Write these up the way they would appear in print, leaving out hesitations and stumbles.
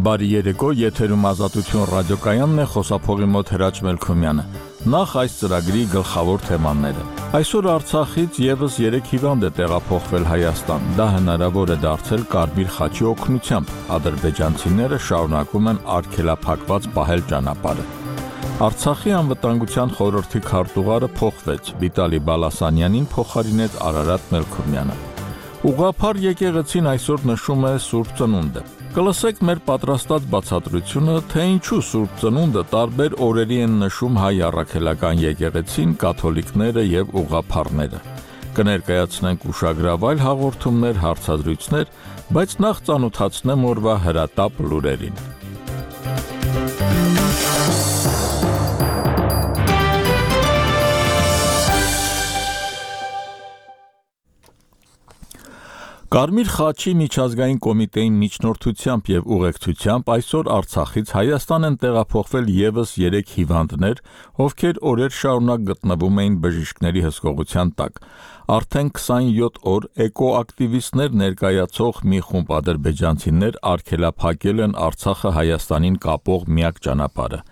Բարի երեկո, եթերում Ազատություն ռադիոկայանն է, խոսափողի մոտ Հրաչ Մելքումյանը։ Նախ այս ծրագրի գլխավոր թեմաները։ Այսօր Արցախից եւս 3 հիվանդ է տեղափոխվել Հայաստան։ Դա հնարավոր է դարձել Կարմիր խաչի օգնությամբ։ Ադրբեջանցիները շարունակում են արգելափակված պահել ճանապարհը։ Արցախի անվտանգության խորհրդի քարտուղարը փոխվեց։ Վիտալի Բալասանյանին փոխարինեց Արարատ Մելքումյանը։ Ուղղափառ եկեղեցին այսօր նշում է Սուրբ Ծնունդը։ Կլսեք մեր պատրաստած բացատրությունը, թե ինչու Սուրբ Ծնունդը տարբեր օրերի են նշում հայ առաքելական եկեղեցին, կաթոլիկները եւ ուղղափառները։ Կներկայացնենք ուշագրավայր հաղորդումներ, հարցազրույցներ, բայց նախ ծանոթացնեմ օրվա հրատապ լուրերին։ Կարմիր խաչի միջազգային կոմիտեի միջնորդությամբ եւ ուղեկցությամբ այսօր Արցախից Հայաստան են տեղափոխվել եւս 3 հիվանդներ, ովքեր օրեր շարունակ գտնվում էին բժիշկների հսկողության տակ։ Արդեն 27 օր էկոակտիվիստներ ներկայացող մի խումբ ադրբեջանցիներ արգելափակել են Արցախը Հայաստանին կապող միակ ճանապարհը։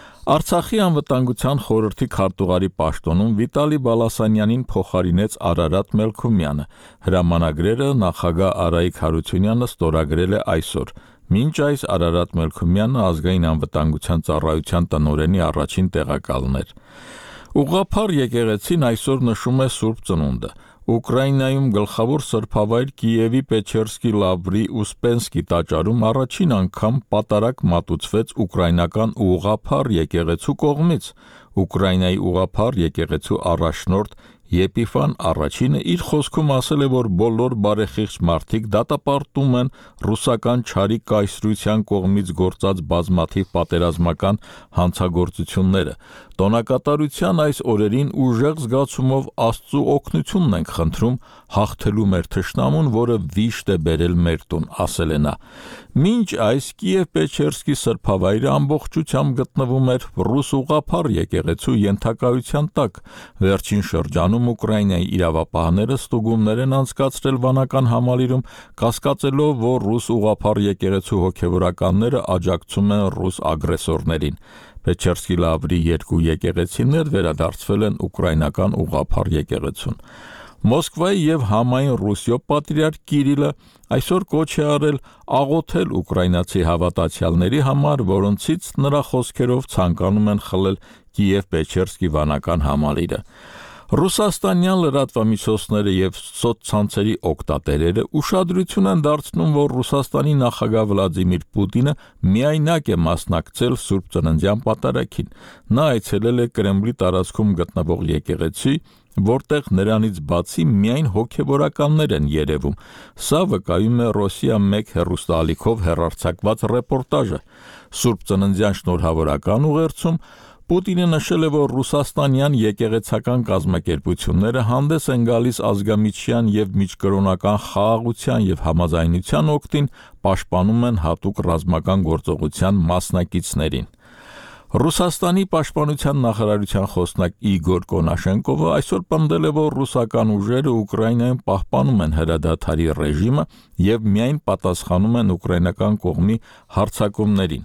Արցախի անվտանգության խորհրդի քարտուղարի պաշտոնում Վիտալի Բալասանյանին փոխարինեց Արարատ Մելքումյանը։ Հրամանագրերը նախագահ Արայիկ Հարությունյանը ստորագրել է այսօր։ Մինչ այս Արարատ Մելքումյանը ազգային անվտանգության ծառայության տնօրենի առաջին տեղակալն էր։ Ուղղափառ եկեղեցին այսօր նշում է Սուրբ Ծնունդը։ Ուկրաինայում գլխավոր սրբավայր Կիևի Պեչերսկի Լավրի Ուսպենսկի տաճարում առաջին անգամ պատարակ մատուցվեց ուկրաինական ուղղափառ եկեղեցու կողմից։ Ուկրաինայի ուղղափառ եկեղեցու առաջնորդ Եփիֆան առաջինը իր խոսքում ասել է, որ բոլոր բարեխիղճ մարդիկ դատապարտում են ռուսական չարի կայսրության կողմից գործած բազմաթիվ պատերազմական հանցագործությունները։ Տոնակատարության այս օրերին ուժեղ զգացումով Աստծո օգնությունն ենք խնդրում հաղթելու մեր թշնամուն, որը վիշտ է բերել մեր տուն, ասել է նա։ Մինչ այս Կիև-Պեչերսկի սրբավայրը ամբողջությամբ գտնվում էր ռուս ուղղափառ եկեղեցու ենթակայության տակ։ Վերջին շրջանում Ուկրաինայի իրավապահները ստուգումներ են անցկացրել վանական համալիրում, կասկածելով, որ ռուս ուղղափառ եկեղեցու հոգևորականները աջակցում են ռուս ագրեսորներին։ Պեչերսկի Լավրի 2 եկեղեցիներ վերադարձվել են ուկրաինական ուղղափառ եկեղեցուն։ Մոսկվայի եւ Համային Ռուսիո պատրիարք Կիրիլը այսօր կոչ է արել աղոթել ուկրաինացի հավատացյալների համար, որոնցից նրա խոսքերով ցանկանում են խլել Կիև-Պեչերսկի վանական համալիրը։ Ռուսաստանյան լրատվամիջոցները եւ սոցցանցերի օգտատերերը ուշադրություն են դարձնում, որ Ռուսաստանի նախագահ Վլադիմիր Պուտինը միայնակ է մասնակցել Սուրբ Ծննդյան պատարագին։ Նա այցելել է Կրեմլի տարածքում գտնվող եկեղեցի, որտեղ նրանից բացի միայն հոգևորականներ են երևում։ Սա վկայում է Ռոսիա 1 հեռուստաալիքով հեռարձակված ռեպորտաժը։ Սուրբ Ծննդյան շնորհավորական ուղերձում Պուտինը նշել է, որ ռուսաստանյան եկեղեցական կազմակերպությունները հանդես են գալիս ազգամիջյան եւ միջկրոնական խաղաղության եւ համաձայնության օգտին, պաշտպանում են հատուկ ռազմական գործողության մասնակիցներին։ Ռուսաստանի պաշտպանության նախարարության խոսնակ Իգոր Կոնաշենկովը այսօր պնդել է, որ ռուսական ուժերը Ուկրաինայում պահպանում են հրադադարի ռեժիմը եւ միայն պատասխանում են ուկրաինական կողմի հարձակումներին։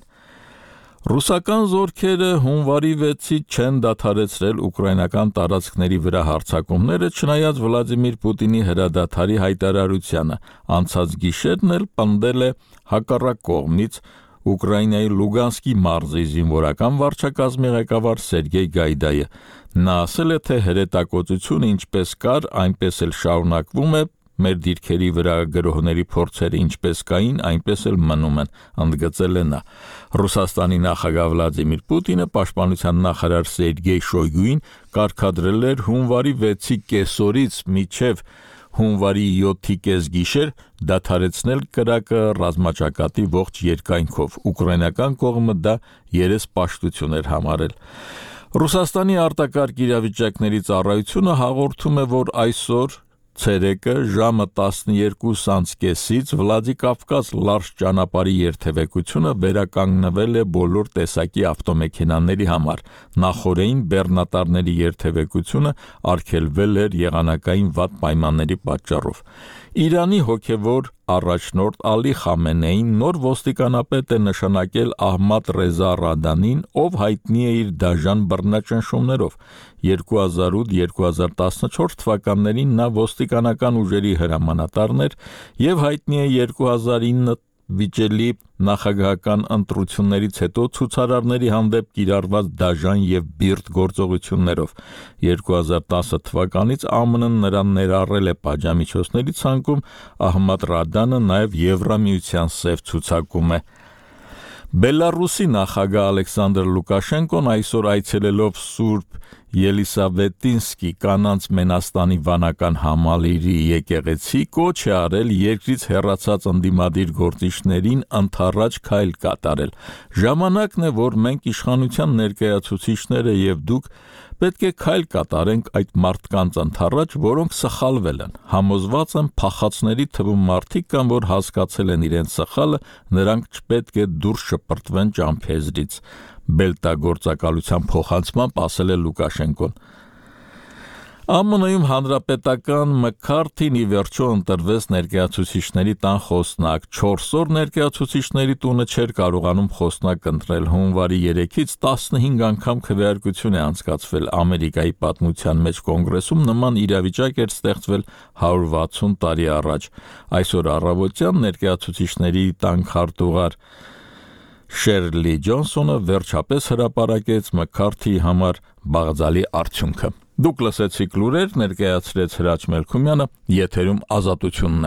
Ռուսական զորքերը հունվարի 6-ից չեն դադարեցրել ուկրաինական տարածքների վրա հարձակումները, չնայած Վլադիմիր Պուտինի հրադադարի հայտարարությանը։ Անցած գիշերն էլ պնդել է հակառակ կողմից Ուկրաինայի Լուգանսկի մարզի զինվորական վարչակազմի ղեկավար Սերգեյ Գայդայը։ Նա ասել է, թե հրետակոծությունը ինչպես կար, այնպես էլ շարունակվում է, մեր դիրքերի վրա գրոհների փորձերը ինչպես կային, այնպես էլ մնում են, ընդգծել է նա։ Ռուսաստանի նախագահ Վլադիմիր Պուտինը պաշտպանության նախարար Սերգեյ Շոյգուին կարգադրել էր հունվարի 6-ի կեսօրից մինչև հունվարի 7-ի կեսգիշեր դադարեցնել կրակը ռազմաճակատի ողջ երկայնքով։ Ուկրաինական կողմը դա երեսպաշտություն էր համարել։ Ռուսաստանի արտակարգ իրավիճակների ծառայությունը հաղորդում է, որ այսօր ցերեկը ժամը 12:30-ից Վլադիկավկազ լարջ ճանապարհի երթևեկությունը վերականգնվել է բոլոր տեսակի ավտոմեքենաների համար։ Նախորդին բեռնատարների երթևեկությունը արգելվել էր եղանակային վատ պայմանների պատճառով։ Իրանի հոգևոր առաջնորդ Ալի Խամենեին նոր ոստիկանապետ է նշանակել Ահմադ Ռեզա Ռադանին, ով հայտնի է իր դաժան բռնաճնշումներով։ 2008-2014 թվականներին նա ոստիկանական ուժերի հրամանատարն էր և հայտնի է 2009 վիճելի նախագահական ընտրություններից հետո ցուցարարների հանդեպ կիրառված դաժան և բիրտ գործողություններով։ 2010 թվականից ԱՄՆ-ն նրան ներառել է պատժամիջոցների ցանկում, Ահմադ Ռադանը նաև Եվրամիության սև ցուցակում է։ Բելարուսի նախագահ Ալեքսանդր Լուկաշենկոն այսօր այցելելով Սուրբ Ելիսավետինսկի կանանց Մենաստանի վանական համալիրի եկեղեցի կոչ է արել երկրից հեռացած ընդդիմադիր գործիչներին ընդառաջ քայլ կատարել։ Ժամանակն է, որ մենք իշխանության ներկայացուցիչները և դուք պետք է քայլ կատարենք այդ մարդկանց ընդառաջ, որոնք սխալվել են։ Համոզված եմ փախածների թվում մարդիկ կան, որ հասկացել են իրենց սխալը, նրանք չպետք է դուրս շպրտվեն ճամփեզրից։ Բելտագործակալության փոխանցմամբ ասել է Լուկաշենկոն։ ԱՄՆ-ում հանրապետական Մքարթին ի վերջո ընտրվեց ներկայացուցիչների տան խոսնակ։ 4 օր ներկայացուցիչների տունը չէր կարողանում խոսնակ ընտրել։ Հունվարի 3-ից 15 անգամ քվեարկություն է անցկացվել Ամերիկայի պատմության մեջ կոնգրեսում, նման իրավիճակ էր ստեղծվել 160 տարի առաջ։ Այսօր առավոտյան ներկայացուցիչների տան քարտուղար Շերլի Ջոնսոնը վերջապես հրապարակեց Մքարթիի համար բաղձալի արդյունքը։ Դուք լսեցիք լուրեր, ներկայացրեց Հրաչ Մելքումյանը, եթերում Ազատությունն է։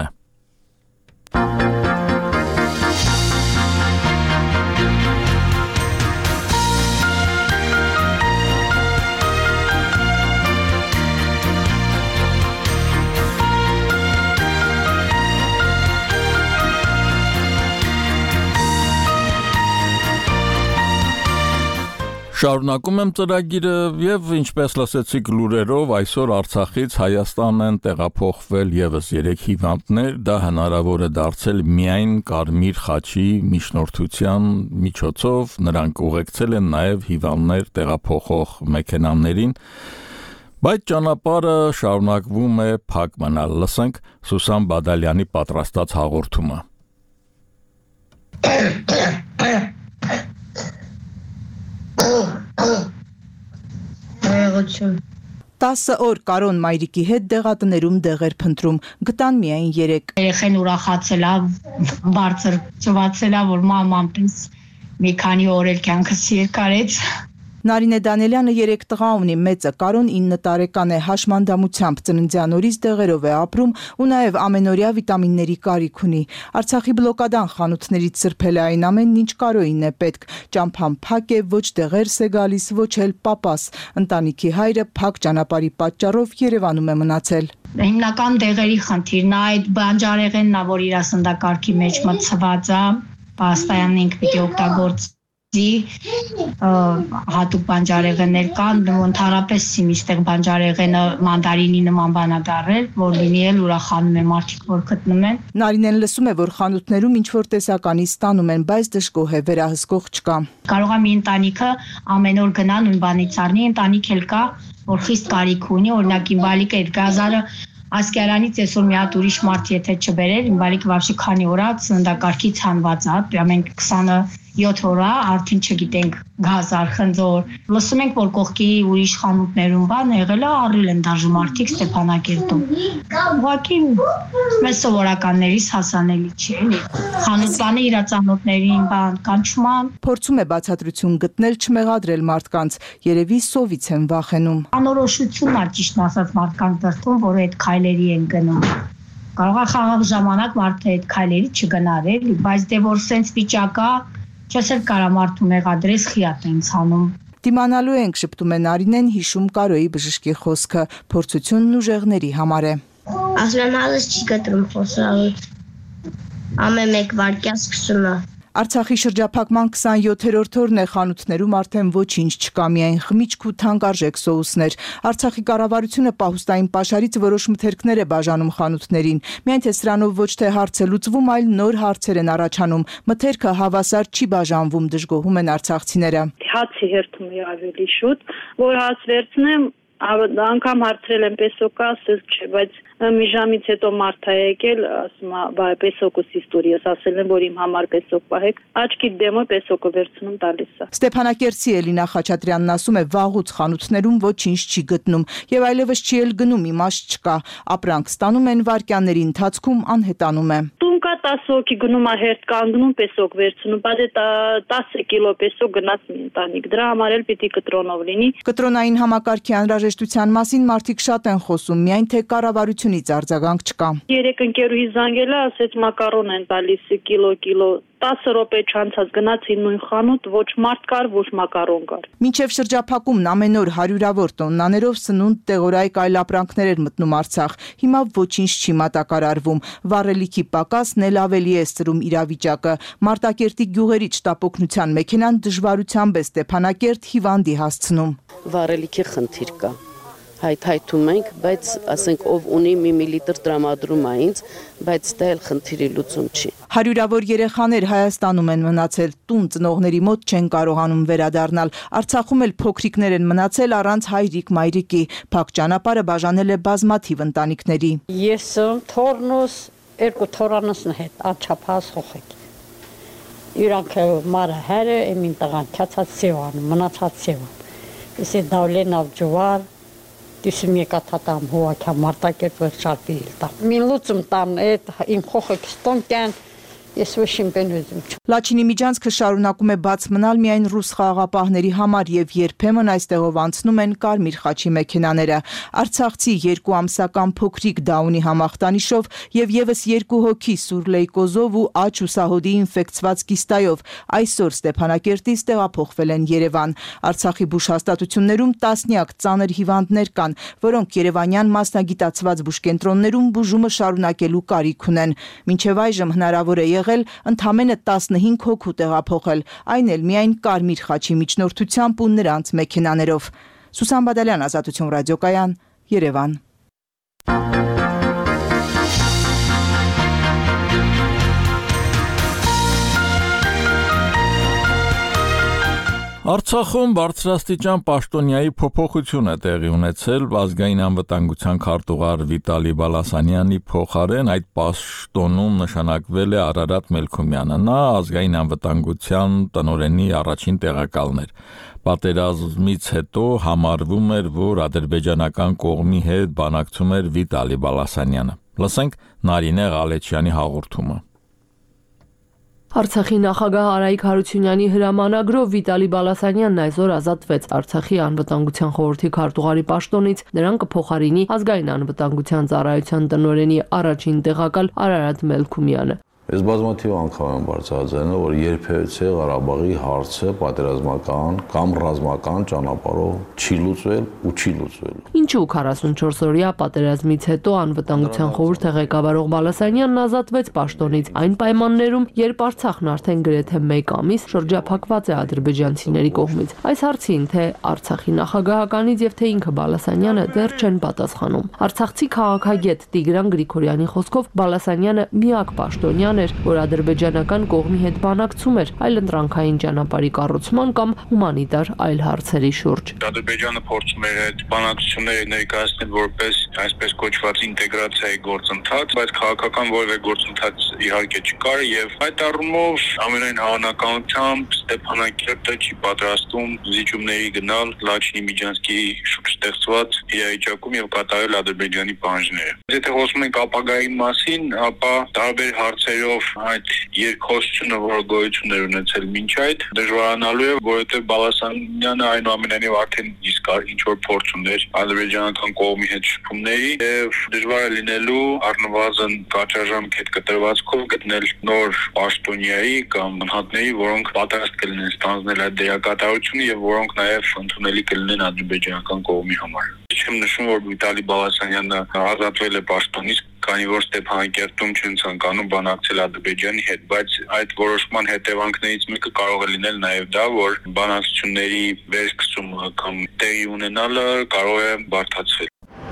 Շարունակում եմ ծրագիրը և ինչպես լսեցիք լուրերով, այսօր Արցախից Հայաստան են տեղափոխվել ևս 3 հիվանդներ, դա հնարավոր է դարձել միայն Կարմիր խաչի միջնորդության միջոցով, նրանք ուղեկցել են նաև հիվանդներ տեղափոխող մեքենաներին, բայց ճանապարհը շարունակվում է փակ մնալ։ Լսենք Սուսան Բադալյանի պատրաստած հաղորդումը։ 10 օր Կարոն մայրիկի հետ դեղատներում դեղեր փնտրում, գտան միայն 3։ Երեխեն ուրախացել է, բարձր ծվացել է, որ մաման պես մի քանի օր էլ կյանքս երկարեց։ Նարինե Դանելյանը 3 տղա ունի, մեծը Կարոն 9 տարեկան է, հաշմանդամությամբ ծննդյան օրից դեղերով է ապրում ու նաև ամենօրյա վիտամինների կարիք ունի։ Արցախի բլոկադան խանութներից սրբել է այն ամենն, ինչ Կարոյին է պետք։ Ճամփան փակ է, ոչ դեղերս է գալիս, ոչ էլ պապաս։ Ընտանիքի հայրը փակ ճանապարհի պատճառով Երևանում է մնացել։ Հիմնական դեղերի խնդիրն է այդ բանջարեղենն է, որ իր սննդակարգի մեջ մտցված է, պաստայան ինք պիտի օգտագործի հատուկ բանջարեղեններ կան, ընդհանրապես այստեղ բանջարեղենը մանդարինի նման բան է դառել, որ լինի էլ ուրախանում է մարդիկ, որ գտնում են։ Նարինեն լսում է, որ խանութներում ինչ-որ տեսականի ստանում են, բայց դժգոհ է, վերահսկող չկա։ Կարող է մի ընտանիքը ամեն օր գնա նույն բանից առնի, ընտանիք էլ կա, որ խիստ կարիք ունի, օրինակ իմ բալիկը այդ գազարը Ասկերանից այսօր մի հատ ուրիշ մարդ եթե չբերեր, իմ բալիկը վաբշե քանի օր է սննդակարգից հանված է, մենք 27 օր է արդեն չգիտենք գազար, խնձոր։ Լսում ենք, որ կողքի ուրիշ խանութներում բան եղել է, առել են դաժե մարդիկ Ստեփանակերտում։ Ուղղակի մեզ սովորականներից հասանելի չի, էլի։ Խանութ բանը իր ծանոթներին բան կանչում են։ Փորձում է բացատրություն գտնել, չմեղադրել մարդկանց, երևի սովից են վախենում։ Անորոշությունն է ճիշտն ասած մարդկանց դրդում, որ այդ քայլերի են գնում։ Կարող է խաղաղ ժամանակ մարդը այդ քայլերի չգնար, էլի, բայց դե որ սենց վիճակա չես էլ կարա մարդու մեղադրես խիատ են ցանում։ Դիմանալու ենք, շփտում է Նարինեն, հիշում Կարոյի բժշկի խոսքը, փորձությունն ուժեղների համար է։ Ասում եմ հալս չի գտրում խոսալուց, ամեն մեկ վարկյա սկսում է։ Արցախի շրջափակման 27-րդ օրն է, խանութներում արդեն ոչինչ չկա, միայն խմիչք ու թանկարժեք սոուսներ։ Արցախի կառավարությունը պահուստային պաշարից որոշ մթերքներ է բաժանում խանութներին։ Միայն թե սրանով ոչ թե հարց է լուծվում, այլ նոր հարցեր են առաջանում։ Մթերքը հավասար չի բաժանվում, դժգոհում են արցախցիները։ Հացի հերթում է ավելի շուտ, որ հաց վերցնեմ, Անգամ հարցրել եմ պեսոկա, ասել չէ, բայց մի ժամից հետո մարդ է եկել, ասում է, բայ պեսոկուս իստորիաս, ասել եմ, որ իմ համար պեսոկ պահեք, աչքի դեմը պեսոկը վերցնում տալիս է։ Ստեփանակերտցի Էլինա Խաչատրյանն ասում է, վաղուց խանութներում ոչինչ չի գտնում եւ այլևս չի էլ գնում, իմաստ չկա։ Ապրանք ստանում են, վայրկյանների ընթացքում անհետանում է։ Տուն կա 10 հոգի գնում է հերթ կանգնում պեսոկ վերցնում, բայց 10 կիլո պեսոկ գնաց մի ընտանիք, դրա համար էլ պիտի կտրոնով լինի։ Կտրոնային համակարգի անհրաժեշտության մասին մարդիկ շատ են խոսում, միայն թե կառավարությունից արձագանք չկա։ Երեք ընկերուհի զանգել է, ասեց մակարոն են տալիս կիլո 10 րոպե չանցած գնացին նույն խանութ, ոչ մարդ կար, ոչ մակարոն կար։ Մինչև շրջափակումն ամեն օր հարյուրավոր տոննաներով սնունդ, տեղորայք այլ ապրանքներ էր մտնում Արցախ։ Հիմա ոչինչ չի մատակարարվում։ Վառելիքի պակասն էլ ավելի է սրում իրավիճակը։ Մարտակերտի գյուղերից շտապօգնության մեքենան դժվարությամբ է Ստեփանակերտ հիվանդի հասցնում։ Վառելիքի խնդիր կա։ Հայթայթում ենք, բայց ասենք ով ունի մի միլիտր տրամադրում է ինձ, բայց դա էլ խնդիրի լուծում չի։ Հարյուրավոր երեխաներ Հայաստանում են մնացել, տուն ծնողների մոտ չեն կարողանում վերադառնալ։ Արցախում էլ փոքրիկներ են մնացել առանց հայրիկ-մայրիկի։ Փակ ճանապարհը բաժանել է բազմաթիվ ընտանիքների։ Ես թորնոս երկու թորանոսն հետ աչափած խոխեք։ Իրանք մարը հերը եմին տղան քացած սեվան, մնացած սեվան։ Իսկ դավլենավ ջուար Դիսում եկաթատամ հուակա մարտակերտ վերջարպի իլտա։ Մին լուծում տան էդ իմ խոխեք ստոնքյան ես վշին բենուզում։ Լաչինի միջանցքը շարունակում է բաց մնալ միայն ռուս խաղաղապահների համար եւ երբեմն այստեղով անցնում են կարմիր խաչի մեքենաները։ Արցախցի 2 ամսական փոքրիկ Դաունի համախտանիշով եւ եւս 2 հոգի սուրլեյկոզով ու աջ ուսահոդի ինֆեկցված կիստայով այսօր Ստեփանակերտից տեղափոխվել են Երևան։ Արցախի բուժ հաստատություններում տասնյակ ծանր հիվանդներ կան, որոնք երևանյան մասնագիտացված բուժկենտրոններում բուժումը շարունակելու կարիք ունեն։ Մինչև այժմ հնարավոր է ընդամենը 15 հոգու տեղափոխել, այն էլ միայն կարմիր խաչի միջնորդությամբ ու նրանց մեքենաներով։ Սուսան Բադալյան, Ազատություն ռադիոկայան, Երևան։ Արցախում բարձրաստիճան պաշտոնյայի փոփոխություն է տեղի ունեցել ազգային անվտանգության քարտուղար Վիտալի Բալասանյանի փոխարեն այդ պաշտոնում նշանակվել է Արարատ Մելքումյանը։ Նա ազգային անվտանգության տնօրենի առաջին տեղակալն էր։ Պատերազմից հետո համարվում էր, որ ադրբեջանական կողմի հետ բանակցում էր Վիտալի Բալասանյանը։ Լսենք Նարինե Ղալեչյանի հաղորդումը։ Արցախի նախագահ Արայիկ Հարությունյանի հրամանագրով Վիտալի Բալասանյանն այսօր ազատվեց Արցախի անվտանգության խորհրդի քարտուղարի պաշտոնից, նրան կփոխարինի ազգային անվտանգության ծառայության տնօրենի առաջին տեղակալ Արարատ Մելքումյանը։ Ես բազմաթիվ անգամ եմ բարձրացրել, որ երբևէ Ղարաբաղի հարցը պատերազմական կամ ռազմական ճանապարհով չի լուծվել ու չի լուծվել։ Ինչու 44-օրյա պատերազմից հետո անվտանգության խորհրդի ղեկավարող Բալասանյանն ազատվեց պաշտոնից այն պայմաններում, երբ Արցախն արդեն գրեթե 1 ամիս շրջափակված է ադրբեջանցիների կողմից։ Այս հարցին թե Արցախի նախագահականից եւ թե ինքը Բալասանյանը դեռ չեն պատասխանում։ Արցախցի քաղաքագետ Տիգրան Գրիգորյանի խոսքով Բալասանյանը միակ պաշտոնյան որ ադրբեջանական կողմի հետ բանակցում էր այլընտրանքային ճանապարհի կառուցման կամ հումանիտար այլ հարցերի շուրջ։ Ադրբեջանը փորձում էր այդ բանակցությունները ներկայացնել որպես այսպես կոչված ինտեգրացիայի գործընթաց, բայց քաղաքական որևէ գործընթաց իհարկե չկար եւ այդ առումով ամենայն հավանականությամբ Ստեփանակերտը չի պատրաստում զիջումների գնալ Լաչինի Միջանցքի շուրջ ստեղծված իրավիճակում եւ կատարել Ադրբեջանի պահանջները։ Եթե խոսում ենք ապագայի մասին, ապա տարբեր հարցերով այդ երկխոսությունը, որը գոյություն էր ունեցել մինչ այդ, դժվարանալու է, որովհետեւ Բալասանյանը այնուամենայնիվ արդեն իսկ ինչ որ փորձ ուներ ադրբեջանական կողմի հետ շփումների եւ դժվար է լինելու առնվազն կարճաժամկետ կտրվածքով գտնել նոր պաշտոնյայի կամ անհատների, որոնք պատրաստ կլինեն ստանձնել այդ դերակատարությունը եւ որոնք նաեւ ընդունելի կլինեն ադրբեջանական կողմի համար։ Չեմ նշում, որ Վիտալի Բալասանյանը ազատվել է պաշտոնից, քանի որ Ստեփանակերտում չեն ցանկանում բանակցել Ադրբեջանի հետ, բայց այդ որոշման հետևանքներից մեկը կարող է լինել նաև դա, որ բանակցությունների վերսկսումը կամ տեղի ունենալը կարող է բարդացվել։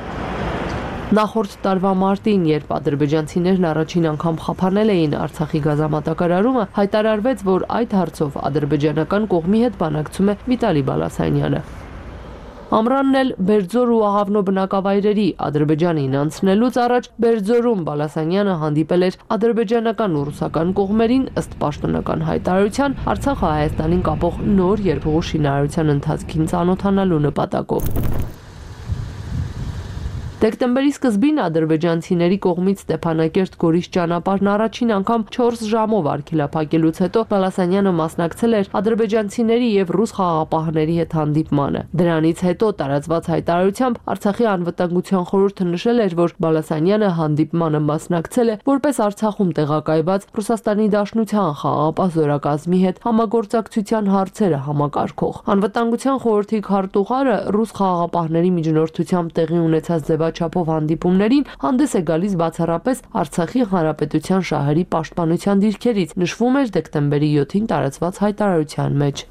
Նախորդ տարվա մարտին, երբ ադրբեջանցիներն առաջին անգամ խափանել էին Արցախի գազամատակարարումը, հայտարարվեց, որ այդ հարցով ադրբեջանական կողմի հետ բանակցում է Վիտալի Բալասանյանը։ Ամրանն էլ Բերձոր ու Աղավնո բնակավայրերի Ադրբեջանին անցնելուց առաջ Բերձորում Բալասանյանը հանդիպել էր ադրբեջանական ու ռուսական կողմերին ըստ պաշտոնական հայտարարության Արցախը Հայաստանին կապող նոր երկու շինարարության ընթացքին ծանոթանալու նպատակով։ Դեկտեմբերի սկզբին ադրբեջանցիների կողմից Ստեփանակերտ-Գորիս ճանապարհն առաջին անգամ 4 ժամով արգելափակելուց հետո Բալասանյանը մասնակցել էր ադրբեջանցիների եւ ռուս խաղաղապահների հետ հանդիպմանը։ Դրանից հետո տարածված հայտարարությամբ Արցախի անվտանգության խորհուրդը նշել էր, որ Բալասանյանը հանդիպմանը մասնակցել է որպես Արցախում տեղակայված Ռուսաստանի Դաշնության խաղաղապահ զորակազմի հետ համագործակցության հարցերը համակարգող։ Անվտանգության խորհրդի քարտուղարը ռուս խաղաղապահների միջնորդությամբ տեղի ունեցած չափով հանդիպումներին հանդես է գալիս բացառապես Արցախի Հանրապետության շահերի պաշտպանության դիրքերից, նշվում էր դեկտեմբերի 7-ին տարածված հայտարարության մեջ։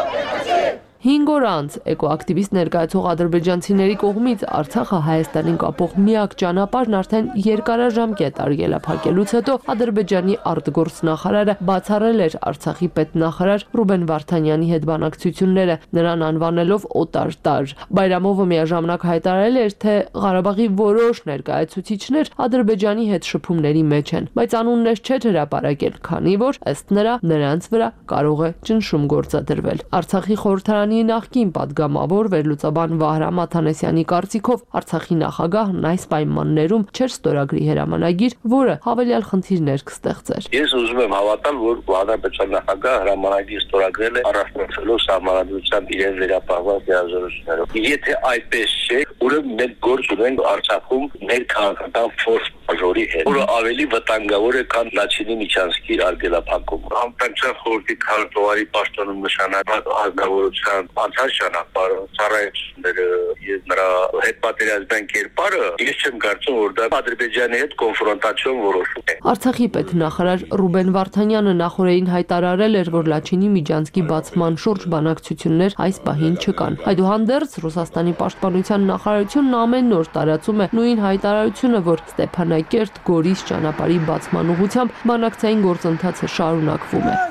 5 օր անց էկոակտիվիստ ներկայացող ադրբեջանցիների կողմից Արցախը Հայաստանին կապող միակ ճանապարհն արդեն երկարաժամկետ արգելափակելուց հետո Ադրբեջանի արտգործնախարարը բացառել էր Արցախի պետնախարար Ռուբեն Վարդանյանի հետ բանակցությունները, նրան անվանելով օտար տարր։ Բայրամովը միաժամանակ հայտարարել էր, թե Ղարաբաղի որոշ ներկայացուցիչներ Ադրբեջանի հետ շփումների մեջ են, բայց անուններ չէր հրապարակել, քանի որ ըստ նրա նրանց վրա կարող է ճնշում գործադրվել։ Արցախի խորհրդարանի նախկին падգամավոր վերլուծաբան Վահրամ Աթանեսյանի կարծիքով Արցախի նախագահն այս պայմաններում չէր ստորագրի հրամանագիր, որը հավելյալ խնդիրներ կստեղծեր։ Ես ուզում եմ հավատալ, որ Հանրապետության նախագահը հրամանագիր ստորագրել է առանցնելով սահմանադրությամբ իրեն վերապահված հրաժարություններով։ Եթե այդպես չէ, ուրեմն մենք գործ ունենք Արցախում մեր քաղաքական ֆորս մաժորի հետ, որը ավելի վտանգավոր է, քան Լաչինի Միչանսկի արգելափակումը։ Անվտանգության խորհրդի քարտուղարի պաշտոնում նշանակված ազգավորության անցած ճանապարհը, ծառայությունները եւ նրա հետ պատերազմյան կերպարը, ես չեմ կարծում, որ դա Ադրբեջանի հետ կոնֆրոնտացիոն որոշում է։ Արցախի պետնախարար Ռուբեն Վարդանյանը նախորդին հայտարարել էր, որ Լաչինի Միջանցկի բացման շուրջ բանակցություններ այս պահին չկան։ Այդուհանդերձ Ռուսաստանի պաշտպանության նախարարությունն ամեն օր տարածում է նույն հայտարարությունը, որ Ստեփանակերտ-Գորիս ճանապարհի բացման ուղղությամբ բանակցային գործընթացը շարունակվում է։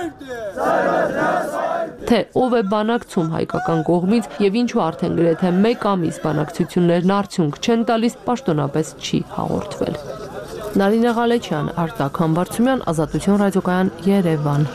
Թե ով է բանակցում հայկական կողմից եւ ինչու արդեն գրեթե 1 ամիս բանակցություններն արդյունք չեն տալիս, պաշտոնապես չի հաղորդվել։ Նարինե Ղալեչյան, Արտակ Համբարձումյան, Ազատություն ռադիոկայան, Երևան։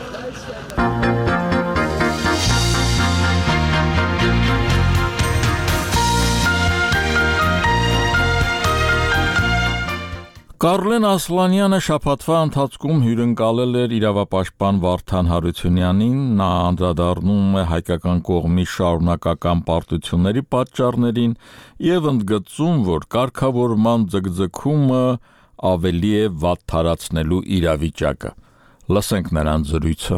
Կարլեն Ասլանյանը շաբաթվա ընթացքում հյուրընկալել էր իրավապաշտպան Վարդան Հարությունյանին, նա անդրադառնում է հայկական կողմի շարունակական պարտությունների պատճառներին եւ ընդգծում, որ կարգավորման ձգձգումը ավելի է վատթարացնելու իրավիճակը։ Լսենք նրան զրույցը։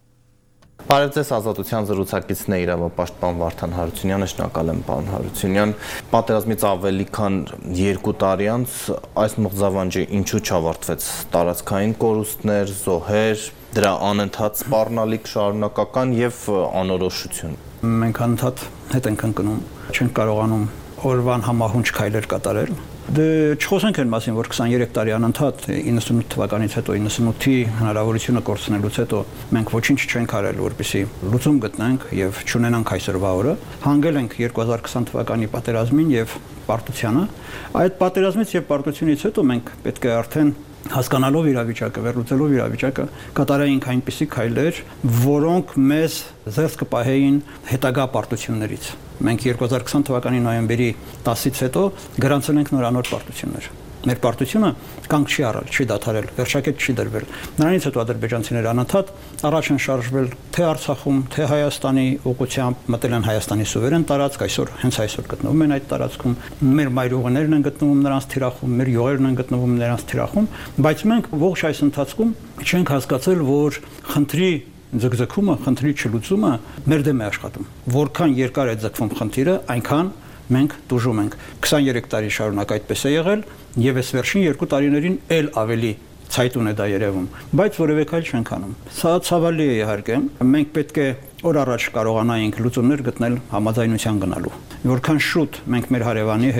Բարև ձեզ, Ազատության զրուցակիցն է իրավապաշտպան Վարդան Հարությունյանը, շնորհակալ եմ պարոն Հարությունյան։ Պատերազմից ավելի քան 2 տարի անց այս մղձավանջի ինչու չավարտվեց տարածքային կորուստներ, զոհեր, դրա անընդհատ սպառնալիք շարունակական եւ անորոշություն։ Մենք անընդհատ հետ ենք ընկնում, չենք կարողանում օրվան համահունչ քայլեր կատարել։ Դե չխոսենք այն մասին, որ 23 տարի անընդհատ 98 թվականից հետո 98-ի հնարավորությունը կորցնելուց հետո մենք ոչինչ չենք արել, որպեսզի լուծում գտնենք եւ չունենանք այսօրվա օրը։ Հանգել ենք 2020 թվականի պատերազմին եւ պարտությանը։ Այդ պատերազմից եւ պարտությունից հետո մենք պետք է արդեն հասկանալով իրավիճակը, վերլուծելով իրավիճակը, կատարեինք այնպիսի քայլեր, որոնք մեզ զերծ կպահեին հետագա պարտություններից։ Մենք 2020 թվականի նոյեմբերի 10-ից հետո գրանցել ենք նորանոր պարտություններ։ Մեր պարտությունը կանգ չի առել, չի դադարել, վերջակետ չի դրվել։ Նրանից հետո ադրբեջանցիները անընդհատ առաջ են շարժվել թե Արցախում, թե Հայաստանի ուղղությամբ, մտել են Հայաստանի սուվերեն տարածք, այսօր հենց այսօր գտնվում են այդ տարածքում։ Մեր մայրուղիներն են գտնվում նրանց թիրախում, մեր յուղերն են գտնվում նրանց թիրախում, բայց մենք ողջ այս ընթացքում չենք հասկացել, որ խնդրի ձգձգումը, խնդրի չլուծումը մեր դեմ է աշխատում։ Որքան երկար է ձգվում խնդիրը, այնքան մենք դժում ենք։ 23 տարի շարունակ այդպես է եղել, եւ այս վերջին 2 տարիներին էլ ավելի ցայտուն է դա երևում, բայց որևէ քայլ չենք անում։ Սա ցավալի է իհարկե։ Մենք պետք է օր առաջ կարողանայինք լուծումներ գտնել համաձայնության գնալու։ Որքան շուտ մենք մեր հարևանի հետ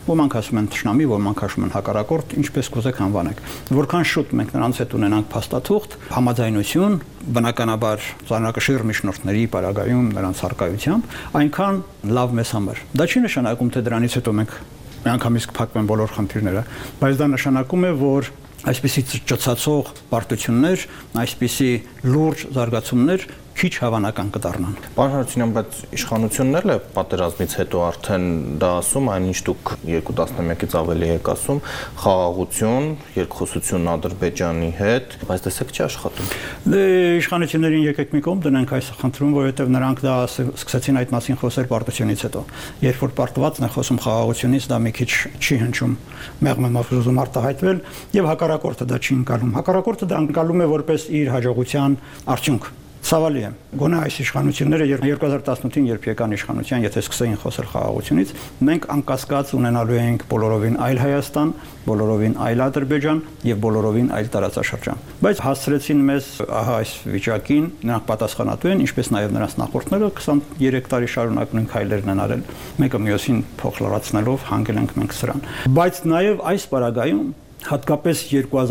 Ոմանք ասում են թշնամի, ոմանք ասում են հակառակորդ, ինչպես կուզեք անվանեք։ Որքան շուտ մենք նրանց հետ ունենանք փաստաթուղթ, համաձայնություն, բնականաբար ծանրակշիռ միջնորդների պարագայում նրանց հարկայությամբ, այնքան լավ մեզ համար։ Դա չի նշանակում, թե դրանից հետո մենք միանգամից կփակվեն բոլոր խնդիրները, բայց դա նշանակում է, որ այսպիսի ճծացող պարտություններ, այսպիսի լուրջ զարգացումներ քիչ հավանական կդառնան։ Պարոն Հարությունյան, բայց իշխանությունն էլ է պատերազմից հետո արդեն դա ասում, այնինչ դուք 2 տասնամյակից ավելի եք ասում, խաղաղություն, երկխոսություն Ադրբեջանի հետ, բայց տեսեք չի աշխատում։ Դե իշխանություններին եկեք մի կողմ դնենք այս խնդրում, որովհետև նրանք դա սկսեցին այդ մասին խոսել պարտությունից հետո։ Երբ որ պարտվածն է խոսում խաղաղությունից, դա մի քիչ չի հնչում, մեղմ ուզում արտահայտվել, եւ հակառակորդը դա չի ընկալում։ Հակառակորդը դա ընկալում է որպես իր հաջողության արդյունք։ Ցավալի է։ Գոնե այս իշխանությունները 2018-ին երբ եկան իշխանության, եթե սկսեին խոսել խաղաղությունից, մենք անկասկած ունենալու էինք բոլորովին այլ Հայաստան, բոլորովին այլ Ադրբեջան եւ բոլորովին այլ տարածաշրջան։ Բայց հասցրեցին մեզ ահա այս վիճակին, նրանք պատասխանատու են, ինչպես նաեւ նրանց նախորդները 23 տարի շարունակ նույն քայլերն են արել, մեկը մյուսին փոխ լրացնելով հանգել ենք մենք սրան։ Բայց նաեւ այս պարագայում հատկապես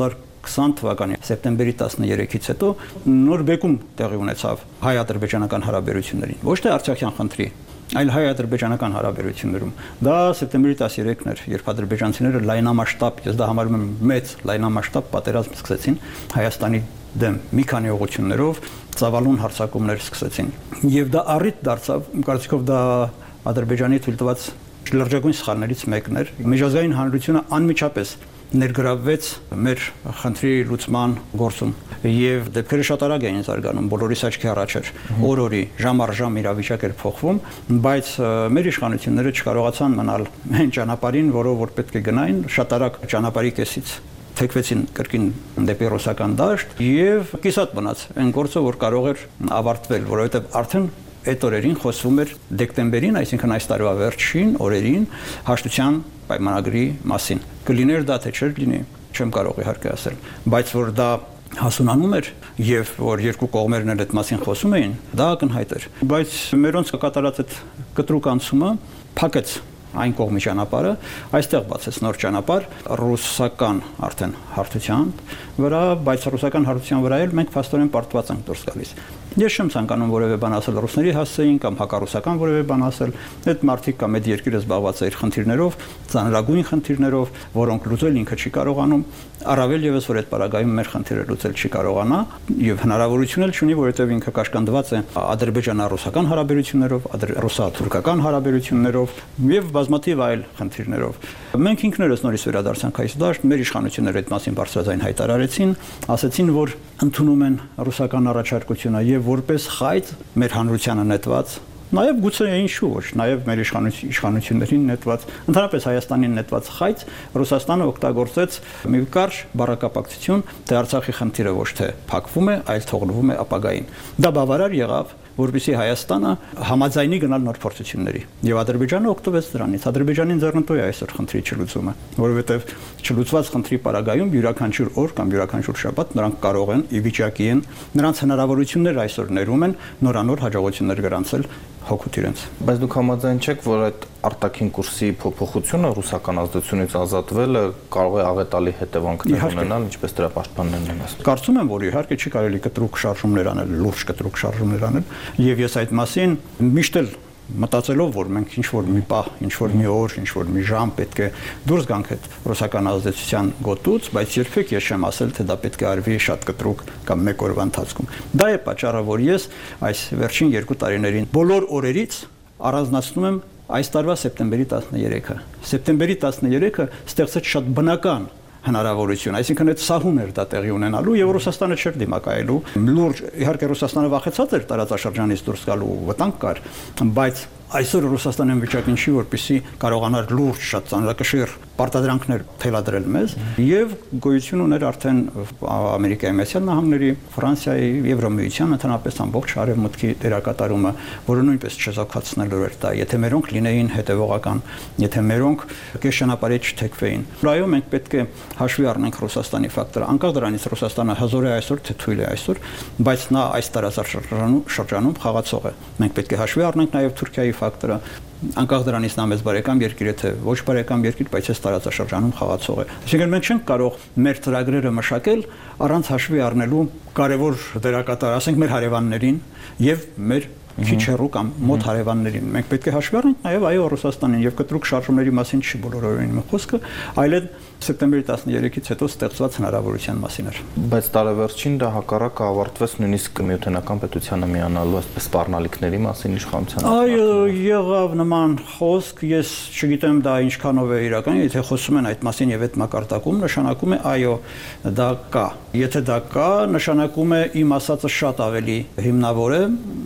2020 թվականի սեպտեմբերի 13-ից հետո նոր բեկում տեղի ունեցավ հայ-ադրբեջանական հարաբերություններին, ոչ թե արցախյան խնդրի, այլ հայ-ադրբեջանական հարաբերություններում։ Դա սեպտեմբերի 13-ն էր, երբ ադրբեջանցիները լայնամասշտաբ, ես դա համարում եմ մեծ լայնամասշտաբ պատերազմ սկսեցին Հայաստանի դեմ մի քանի ուղղություններով, ծավալուն հարձակումներ սկսեցին։ Եվ դա առիթ դարձավ, իմ կարծիքով դա Ադրբեջանի թույլ տված լրջագույն սխալներից մեկն էր։ Միջազգային հանրությունը անմիջապես ներգրավվեց մեր խնդրի լուծման գործում եւ դեպքերը շատ արագ էին զարգանում, բոլորիս աչքի առաջ էր, օր-օրի, ժամ առ ժամ իրավիճակ էր փոխվում, բայց մեր իշխանությունները չկարողացան մնալ այն ճանապարհին, որով որ պետք է գնային, շատ արագ ճանապարհի կեսից թեքվեցին կրկին դեպի ռուսական դաշտ եւ կիսատ մնաց այն գործը, որ կարող էր ավարտվել, որովհետեւ արդեն այդ օրերին խոսվում էր դեկտեմբերին, այսինքն այս տարվա վերջին օրերին հաշտության պայմանագրի մասին։ Կլիներ դա թե չէր լինի, չեմ կարող իհարկե ասել, բայց որ դա հասունանում էր եւ որ երկու կողմերն էլ այդ մասին խոսում էին, դա ակնհայտ էր։ Բայց մերոնց կատարած այդ կտրուկ անցումը փակեց այն կողմի ճանապարհը, այստեղ բացեց նոր ճանապարհ ռուսական արդեն հարթության վրա, բայց ռուսական հարթության վրա էլ մենք փաստորեն պարտված ենք դուրս գալիս։ Ես չեմ ցանկանում որևէ բան ասել ռուսների հասցեին կամ հակառուսական որևէ բան ասել, այդ մարդիկ կամ այդ երկիրը զբաղված է իր խնդիրներով, ծանրագույն խնդիրներով, որոնք լուծել ինքը չի կարողանում, առավել եւս որ այդ պարագայում մեր խնդիրը լուծել չի կարողանա եւ հնարավորություն էլ չունի, որովհետեւ ինքը կաշկանդված է ադրբեջանա-ռուսական հարաբերություններով, ռուսա-թուրքական հարաբերություններով եւ բազմաթիվ այլ խնդիրներով։ Մենք ինքներս նորից վերադարձանք այս դաշտ, մեր իշխանությունները այդ մասին բարձրաձայն հայտարարեցին, ասացին, որ ընդունում են ռուսական առաջարկությունը եւ որպես խայծ մեր հանրությանը նետված, նաեւ գուցե ինչու ոչ, նաեւ մեր իշխանություններին նետված, ընդհանրապես Հայաստանին նետված խայծ Ռուսաստանը օգտագործեց մի կարճ բառակապակցություն, թե Արցախի խնդիրը ոչ թե փակվում է, այլ թողնվում է ապագային։ Դա բավարար եղավ, որպեսզի Հայաստանը համաձայնի գնալ նոր փորձությունների։ Եվ Ադրբեջանը օգտվեց դրանից։ Ադրբեջանին ձեռնտու է այսօր խնդրի չլուծումը, որովհետև չլուծված խնդրի պարագայում յուրաքանչյուր օր կամ յուրաքանչյուր շաբաթ նրանք կարող են ի վիճակի են, նրանց հնարավորությունները այսօր ներում են նորանոր հաջողություններ գրանցել հոգուտ իրենց։ Բայց դուք համաձայն չեք, որ այդ արտաքին կուրսի փոփոխությունը ռուսական ազդեցությունից ազատվելը կարող է աղետալի հետևանքներ ունենալ, ինչպես դրա պաշտպաններն են ասում։ Կարծում եմ, որ իհարկե չի կարելի կտրուկ շարժումներ անել, լուրջ կտրուկ շարժումներ անել, եւ ես այդ մասին միշտ էլ մտածելով, որ մենք ինչ-որ մի պահ, ինչ-որ մի օր, ինչ-որ մի ժամ պետք է դուրս գանք այդ ռուսական ազդեցության գոտուց, բայց երբեք ես չեմ ասել, թե դա պետք է արվի շատ կտրուկ կամ մեկ օրվա ընթացքում։ Դա է պատճառը, որ ես այս վերջին 2 տարիներին բոլոր օրերից առանձնացնում եմ այս տարվա սեպտեմբերի 13-ը։ Սեպտեմբերի 13-ը ստեղծեց շատ բնական հնարավորություն, այսինքն այդ սահուն էր դա տեղի ունենալու եւ Ռուսաստանը չէր դիմակայելու։ Լուրջ, իհարկե Ռուսաստանը վախեցած էր տարածաշրջանից դուրս գալու վտանգ կար, բայց այսօր Ռուսաստանը վիճակին չի, որպեսզի կարողանար լուրջ շատ ծանրակշիռ պարտադրանքներ թելադրել մեզ եւ գոյություն ուներ արդեն Ամերիկայի Միացյալ Նահանգների, Ֆրանսիայի, Եվրոմիության ընդհանրապես ամբողջ արևմուտքի դերակատարումը, որը նույնպես չեզոքացնելու էր դա, եթե մերոնք լինեին հետևողական, եթե մերոնք կես ճանապարհից չթեքվեին։ Այո, մենք պետք է հաշվի առնենք Ռուսաստանի ֆակտորը, անկախ դրանից Ռուսաստանը հզոր է այսօր, թե թույլ է այսօր, բայց նա այս տարածաշրջանում խաղացող է։ Մենք պետք է հաշվի առնենք նաեւ Թուրքիայի ֆակտորը, անկախ դրանից նա մեծ բարեկամ երկիր է թե ոչ բարեկամ երկիր, բայց այս տարածաշրջանում խաղացող է։ Այսինքն մենք չենք կարող մեր ծրագրերը մշակել առանց հաշվի առնելու կարևոր դերակատար, ասենք մեր հարևաններին եւ մեր քիչ հեռու կամ մոտ հարևաններին։ Մենք պետք է հաշվի առնենք նաև այո Ռուսաստանին եւ կտրուկ շարժումների մասին չի բոլորովին խոսքը, այլ սեպտեմբերի 13-ից հետո ստեղծված հնարավորության մասին էր։ Բայց տարեվերջին դա հակառակը ավարտվեց նույնիսկ Միութենական պետությանը միանալու այսպես սպառնալիքների մասին իշխանության։ Այո, եղավ նման խոսք, ես չգիտեմ դա ինչքանով է իրական, եթե խոսում են այդ մասին եւ այդ մակարդակում նշանակում է այո, դա կա։ Եթե դա կա, նշանակում է իմ ասածը շատ ավելի հիմնավոր է,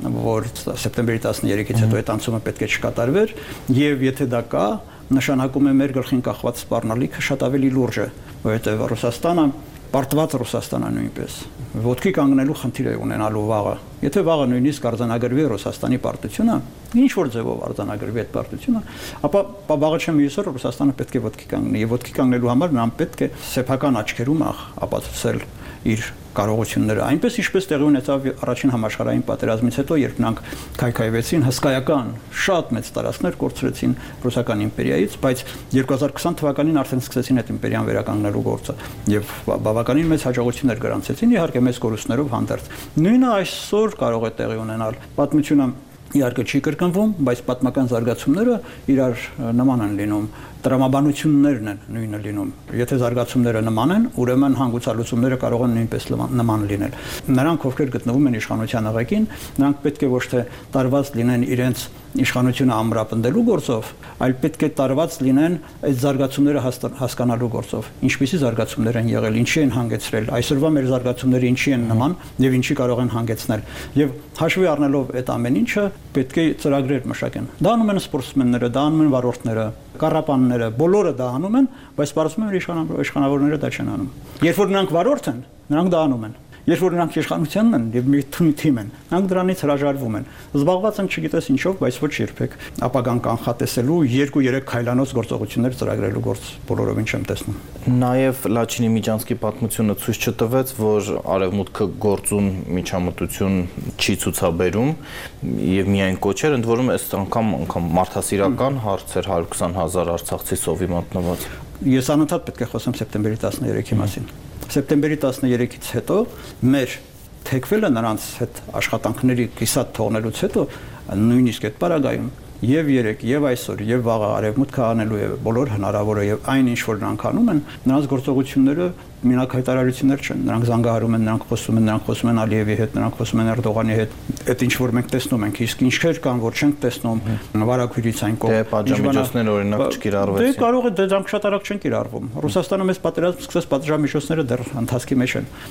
որ սեպտեմբերի 13-ից հետո այդ անցումը պետք է չկատարվեր, եւ եթե դա կա, նշանակում է մեր գլխին կախված սպառնալիքը շատ ավելի լուրջ է, որովհետեւ Ռուսաստանը, պարտված Ռուսաստանը նույնպես ոտքի կանգնելու խնդիր է ունենալու վաղը։ Եթե վաղը նույնիսկ արձանագրվի Ռուսաստանի պարտությունը, ինչ որ ձևով արձանագրվի այդ պարտությունը, ապա վաղը չեմ հույսով Ռուսաստանը պետք է ոտքի կանգնի, եւ ոտքի կանգնելու համար նրան պետք է սեփական աչքերում ապացուցել իր կարողությունները, այնպես ինչպես տեղի ունեցավ առաջին համաշխարհային պատերազմից հետո, երբ նրանք քայքայվեցին հսկայական շատ մեծ տարածքներ կորցրեցին ռուսական իմպերիայից, բայց 2020 թվականին արդեն սկսեցին այդ իմպերիան վերականգնելու գործը եւ բավականին մեծ հաջողություններ գրանցեցին, իհարկե մեծ կորուստներով հանդերձ։ Նույնը այսօր կարող է տեղի ունենալ։ Պատմությունը իհարկե չի կրկնվում, բայց պատմական զարգացումները իրար նման են լինում, տրամաբանություններն են նույնը լինում։ Եթե զարգացումները նման են, ուրեմն հանգուցալուծումները կարող են նույնպես նման լինել։ Նրանք, ովքեր գտնվում են իշխանության աղեկին, նրանք պետք է ոչ թե տարված լինեն իրենց իշխանությունը ամրապնդելու գործով, այլ պետք է տարված լինեն այդ զարգացումները հասկանալու գործով։ Ինչպիսի զարգացումներ են եղել, ինչի են հանգեցրել, այսօրվա մեր զարգացումները ինչի են նման եւ ինչի կարող են հանգեցնել։ Եվ հաշվի առնելով այդ ամեն ինչը, պետք է ծրագրեր մշակեն։ Դա անում են սպորտսմենները, դա անում են վարորդները, կառապանները, բոլորը դա անում են, բայց պարզվում է իշխանավորները դա չեն անում։ Երբ որ նրանք վարորդ են, նրանք դա անում են։ Երբ որ նրանք իշխանությունն են եւ մի թիմ են, նրանք դրանից հրաժարվում են։ Զբաղված են չգիտես ինչով, բայց ոչ երբեք ապագան կանխատեսելու 2-3 քայլանոց գործողություններ ծրագրելու գործ բոլորովին չեմ տեսնում։ Նաեւ Լաչինի Միջանցկի պատմությունը ցույց չտվեց, որ արևմուտքը գործուն միջամտություն չի ցուցաբերում եւ միայն կոչեր, ընդ որում այս անգամ մարդասիրական հարցեր 120,000 արցախցի սովի մատնված։ Ես անընդհատ պետք է խոսեմ սեպտեմբերի 13-ի մասին։ Սեպտեմբերի 13-ից հետո մեր թեքվելը նրանց հետ աշխատանքների կիսատ թողնելուց հետո նույնիսկ այդ պարագայում եւ երեք եւ այսօր եւ վաղը արևմուտքը անելու է բոլոր հնարավորը եւ այն ինչ որ նրանք անում են, նրանց գործողությունները մենակ հայտարարություններ չեն, նրանք զանգահարում են, նրանք խոսում են Ալիևի հետ, նրանք խոսում են Էրդողանի հետ, այդ ինչ որ մենք տեսնում ենք, իսկ ինչքեր կան, որ չենք տեսնում վարակույրից այն կողմ։ Դե պատժամիջոցները օրինակ չկիրառվեցին։ Դե կարող է դրանք շատ արագ չեն կիրառվում։ Ռուսաստանը մեծ պատերազմ սկսեց, պատժամիջոցները դեռ ընթացքի մեջ են,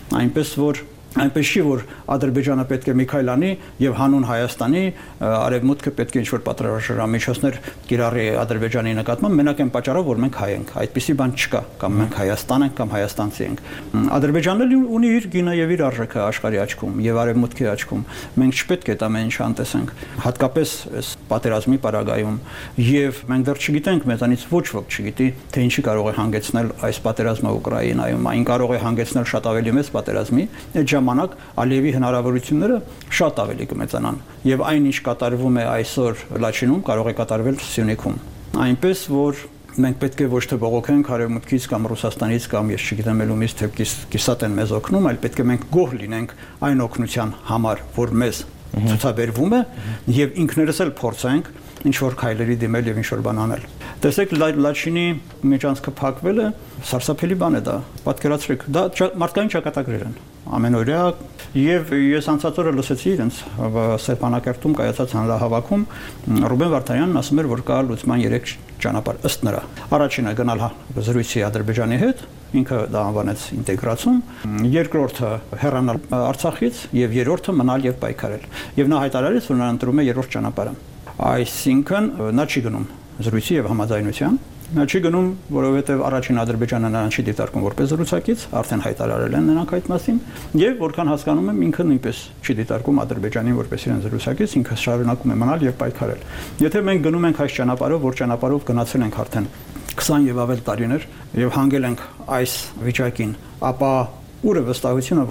այնպես չի որ Ադրբեջանը պետք է մի քայլ անի եւ հանուն Հայաստանի արևմուտքը պետք է ինչ-որ պատժամիջոցներ կիրառի Ադրբեջանի նկատմամբ մենակ այն պատճառով որ մենք հայ ենք, այդպիսի բան չկա, կամ մենք Հայաստան ենք կամ հայաստանցի ենք։ Ադրբեջանը ունի իր գինը եւ իր արժեքը աշխարհի աչքում եւ արևմուտքի աչքում։ Մենք չպետք է այդ ամեն ինչը անտեսենք, հատկապես այս պատերազմի պարագայում եւ մենք դեռ չգիտենք, մեզանից ոչ ոք չգիտի, թե ինչի կարող է հանգեցնել այս պատերազմը Ուկրաինայում, այն կարող է հանգեցնել շատ ավելի մեծ պատերազմի, այդ ժամանակ Ալիևի հնարավորությունները շատ ավելի կմեծանան եւ այն ինչ կատարվում է այսօր Լաչինում կարող է կատարվել Սյունիքում այնպես որ մենք պետք է ոչ թե բողոքենք արևմուտքից կամ Ռուսաստանից կամ ես չգիտեմ ելումից թե կիսատ են մեզ օգնում այլ պետք է մենք գոհ լինենք այն օգնության համար որ մեզ ցուցաբերվում է եւ ինքներս էլ փորձենք ինչ որ քայլերի դիմել եւ ինչ որ բան անել տեսեք Լաչինի միջանցքը փակվելը սարսափելի բան է դա պատկերացրեք դա մարդկային ճակատագրեր են ամենօրյա եւ ես անցած օրը լսեցի իրենց Ստեփանակերտում կայացած հանրահավաքում Ռուբեն Վարդանյանն ասում էր որ կա լուծման 3 ճանապարհ ըստ նրա առաջինը գնալ զրույցի Ադրբեջանի հետ ինքը դա անվանեց ինտեգրացում երկրորդը հեռանալ Արցախից եւ երրորդը մնալ եւ պայքարել եւ նա հայտարարեց որ նա ընտրում է երրորդ ճանապարհը այսինքն նա չի գնում զրույցի եւ համաձայնության նա չի գնում որովհետեւ առաջին Ադրբեջանը նրան չի դիտարկում որպես զրուցակից արդեն հայտարարել են նրանք այդ մասին եւ որքան հասկանում եմ ինքը նույնպես չի դիտարկում Ադրբեջանին որպես իրեն զրուցակից ինքը շարունակում է մնալ եւ պայքարել եթե մենք գնում ենք այս ճանապարհով որ ճանապարհով գնացել ենք արդեն 20 եւ ավել տարիներ եւ հանգել ենք այս վիճակին ապա ուր է վստահությունը որ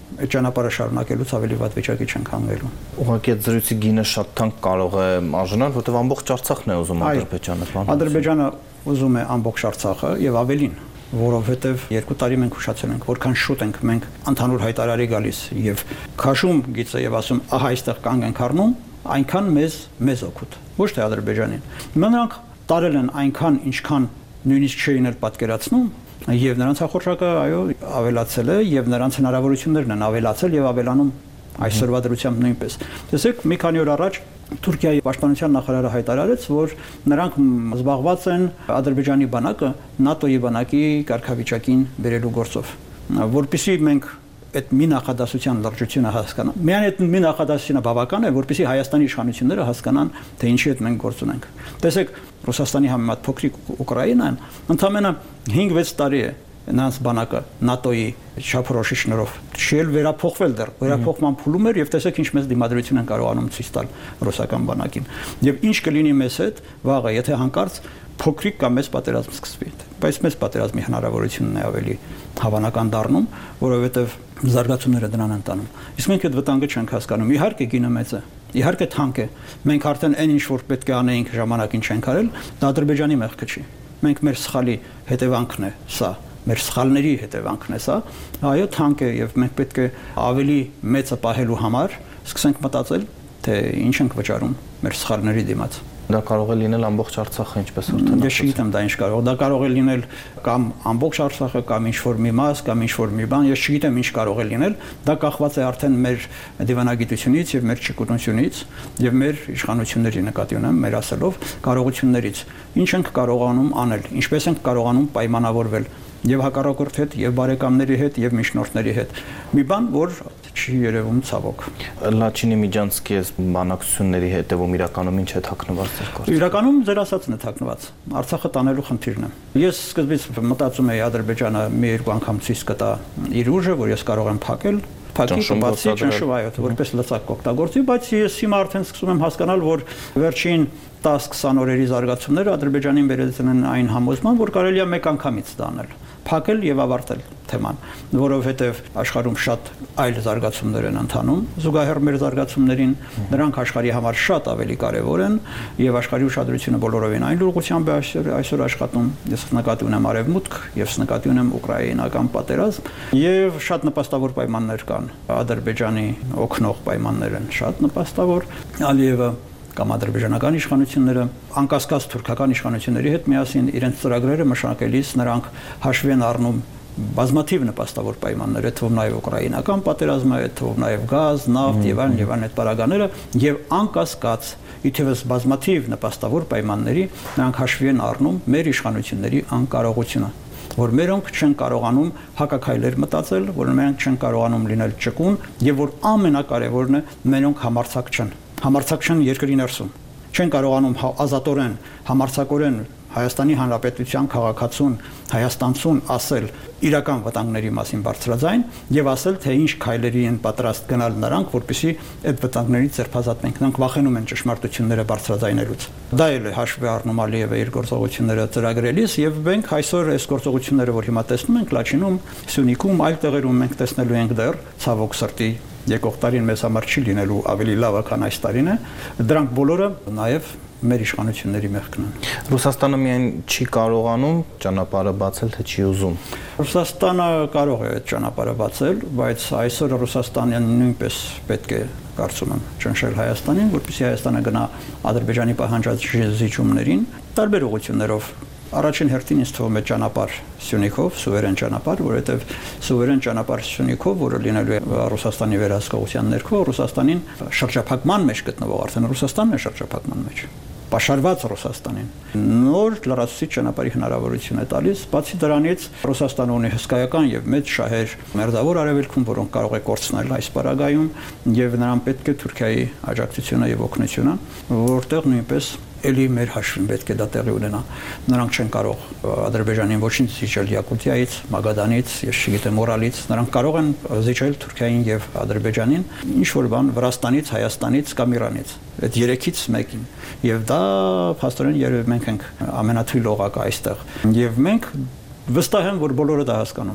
այդ ճանապարհը շարունակելուց ավելի վատ վիճակի չենք հանգելու։ Ուղղակի այդ զրույցի գինը շատ թանկ կարող է արժանալ, որտեղ ամբողջ Արցախն է ուզում Ադրբեջանը բանալ։ Ադրբեջանը ուզում է ամբողջ Արցախը եւ ավելին, որովհետեւ 2 տարի մենք ուշացել ենք, որքան շուտ ենք մենք ընդհանուր հայտարարի գալիս եւ քաշում գիծը եւ ասում, ահա այստեղ կանգ ենք առնում, այնքան մեզ օգուտ, ոչ թե Ադրբեջանին։ Նրանք տարել են այնքան, ինչքան նույնիսկ չէին էլ պատկերացնում, եւ նրանց հաղորդակը այո ավելացել է եւ նրանց հնարավորություններն են ավելացել եւ ավելանում այսօրվա դրությամբ նույնպես։ Տեսեք, մի քանի օր առաջ Թուրքիայի պաշտպանության նախարարը հայտարարեց, որ նրանք զբաղված են Ադրբեջանի բանակը ՆԱՏՕ-ի բանակի կարգավիճակին բերելու գործով, որպեսզի մենք այդ մի նախադասության լրջությունը հասկանանք։ Միայն այդ մի նախադասությունը բավական է, որպեսզի Հայաստանի իշխանությունները հասկանան, թե ինչի հետ մենք գործ ունենք։ Տեսեք, Ռուսաստանի համեմատ փոքրիկ Ուկրաինան ընդամենը 5-6 տարի է նրանց բանակը ՆԱՏՕ-ի չափորոշիչներով չել վերափոխվել դեռ, վերափոխման փուլում էր եւ տեսեք ինչ մեծ դիմադրություն են կարողանում ցույց տալ ռուսական բանակին։ Եվ ինչ կլինի մեզ հետ վաղը, եթե հանկարծ փոքրիկ կամ մեծ պատերազմ սկսվի։ Բայց մեծ պատերազմի հնարավորությունն է ավելի հավանական դառնում, որովհետեւ զարգացումները դրան են տանում։ Իսկ մենք այդ վտանգը չենք հասկանում։ Իհարկե գինը մեծ է, իհարկե թանկ է։ Մենք արդեն այն ինչ որ պետք է անեինք ժամանակին չենք արել, դա Ադրբեջանի մեղքը չի։ Մենք մեր սխալի հետևանքն է սա, մեր սխալների հետևանքն է սա։ Այո, թանկ է եւ մենք պետք է ավելի մեծը պահելու համար սկսենք մտածել, թե ինչ ենք վճարում մեր սխալների դիմաց։ Դա կարող է լինել ամբողջ Արցախը, ինչպես որ տնօրեն։ Ես չգիտեմ դա ինչ կարող։ Դա կարող է լինել կամ ամբողջ Արցախը, կամ ինչ-որ մի մաս, կամ ինչ-որ մի բան, ես չգիտեմ ինչ կարող է լինել։ Դա կախված է արդեն մեր դիվանագիտությունից եւ մեր ճկունությունից եւ մեր իշխանությունների նկատի ունեմ, մեր ասելով, կարողություններից։ Ինչ ենք կարողանում անել, ինչպես ենք կարողանում պայմանավորվել եւ հակառակորդ հետ, եւ բարեկամների հետ, եւ միջնորդների հետ։ Մի բան, որ չի երևում ցավոք։ Լաչինի Միջանցկի բանակցությունների հետևում իրականում ինչ է թաքնված ձեր գործը։ Իրականում ձեր ասածն է թաքնված։ Արցախը տանելու խնդիրն է։ Ես սկզբից մտածում էի Ադրբեջանը մի երկու անգամ ցույց կտա իր ուժը, որ ես կարող եմ փակել, փակի կբացի ճնշվայոց, որպես լծակ կօգտագործի, բայց ես հիմա արդեն սկսում եմ հասկանալ, որ վերջին 10-20 օրերի զարգացումները Ադրբեջանին բերեցին են այն համոզման, որ կարելի է մեկ անգամից դա անել, փակել եւ ավարտել թեման, որովհետեւ աշխարհում շատ այլ զարգացումներ են ընթանում, զուգահեռ մեր զարգացումներին, նրանք աշխարհի համար շատ ավելի կարեւոր են եւ աշխարհի ուշադրությունը բոլորովին այն ուղղությամբ է այսօր աշխատում։ Ես նկատի ունեմ Արևմուտք, եւ նկատի ունեմ ուկրաինական պատերազմ եւ շատ նպաստավոր պայմաններ կան։ Ադրբեջանի օգնող պայմաններ են շատ նպաստավոր։ Ալիևը կամ ադրբեջանական իշխանությունները անկասկած թուրքական իշխանությունների հետ միասին իրենց ծրագրերը մշակելիս նրանք հաշվի են առնում բազմաթիվ նպաստավոր պայմաններ, այդ թվում նաև ուկրաինական պատերազմը, այդ թվում նաև գազ, նավթ եւ այլն այդ պարագաները եւ անկասկած իթևս բազմաթիվ նպաստավոր պայմանների նրանք հաշվի են առնում մեր իշխանությունների անկարողությունը, որ մերոնք չեն կարողանում հակաքայլեր մտածել, որ մերոնք չեն կարողանում լինել ճկուն եւ որ ամենակարևորն է մերոնք համարձակ չեն։ Համարձակ չեն երկրի ներսում, չեն կարողանում ազատորեն, համարձակորեն Հայաստանի Հանրապետության քաղաքացուն, հայաստանցուն ասել իրական վտանգների մասին բարձրաձայն եւ ասել, թե ինչ քայլերի են պատրաստ գնալ նրանք, որպեսզի այդ վտանգներից ձերբազատվենք։ Նրանք վախենում են ճշմարտությունները բարձրաձայնելուց։ Դա էլ է հաշվի առնում Ալիևը իր գործողությունները ծրագրելիս եւ մենք այսօր այս գործողությունները, որ հիմա տեսնում ենք Լաչինում, Սյունիքում, այլ տեղերում մենք տեսնելու ենք դեռ ցավոք սրտի եկող տարին մեզ համար չի լինելու ավելի լավը, քան այս տարին է։ Դրանք բոլորը նաև մեր իշխանությունների մեղքն են։ Ռուսաստանը միայն չի կարողանում ճանապարհը բացել, թե չի ուզում։ Ռուսաստանը կարող է այդ ճանապարհը բացել, բայց այսօր Ռուսաստանը նույնպես պետք է, կարծում եմ, ճնշել Հայաստանին, որպեսզի Հայաստանը գնա Ադրբեջանի պահանջած զիջումներին տարբեր ուղղություններով։ Առաջին հերթին ինձ թվում է ճանապարհ Սյունիքով, սուվերեն ճանապարհ, որովհետև սուվերեն ճանապարհ Սյունիքով, որը լինելու է Ռուսաստանի վերահսկողության ներքո, Ռուսաստանին շրջափակման մեջ գտնվող, արդեն Ռուսաստանն է շրջափակման մեջ, պաշարված Ռուսաստանին նոր լրացուցիչ ճանապարհի հնարավորություն է տալիս։ Բացի դրանից Ռուսաստանը ունի հսկայական եւ մեծ շահեր մերձավոր արևելքում, որոնք կարող է կորցնել այս պարագայում, եւ նրան պետք է Թուրքիայի աջակցությունը եւ օգնությունը, որտեղ նույնպես էլի մեր հաշվին պետք է դա տեղի ունենա։ Նրանք չեն կարող Ադրբեջանին ոչինչ զիջել Յակուտիայից, Մագադանից, ես չգիտեմ Օրալից, նրանք կարող են զիջել Թուրքիային եւ Ադրբեջանին, ինչ որ բան Վրաստանից, Հայաստանից կամ Իրանից։ Այդ երեքից մեկին։ Եվ դա փաստորեն երբ մենք ենք ամենաթույլ օղակը այստեղ։ Եվ մենք վստահ եմ, որ բոլորը դա հասկանում են։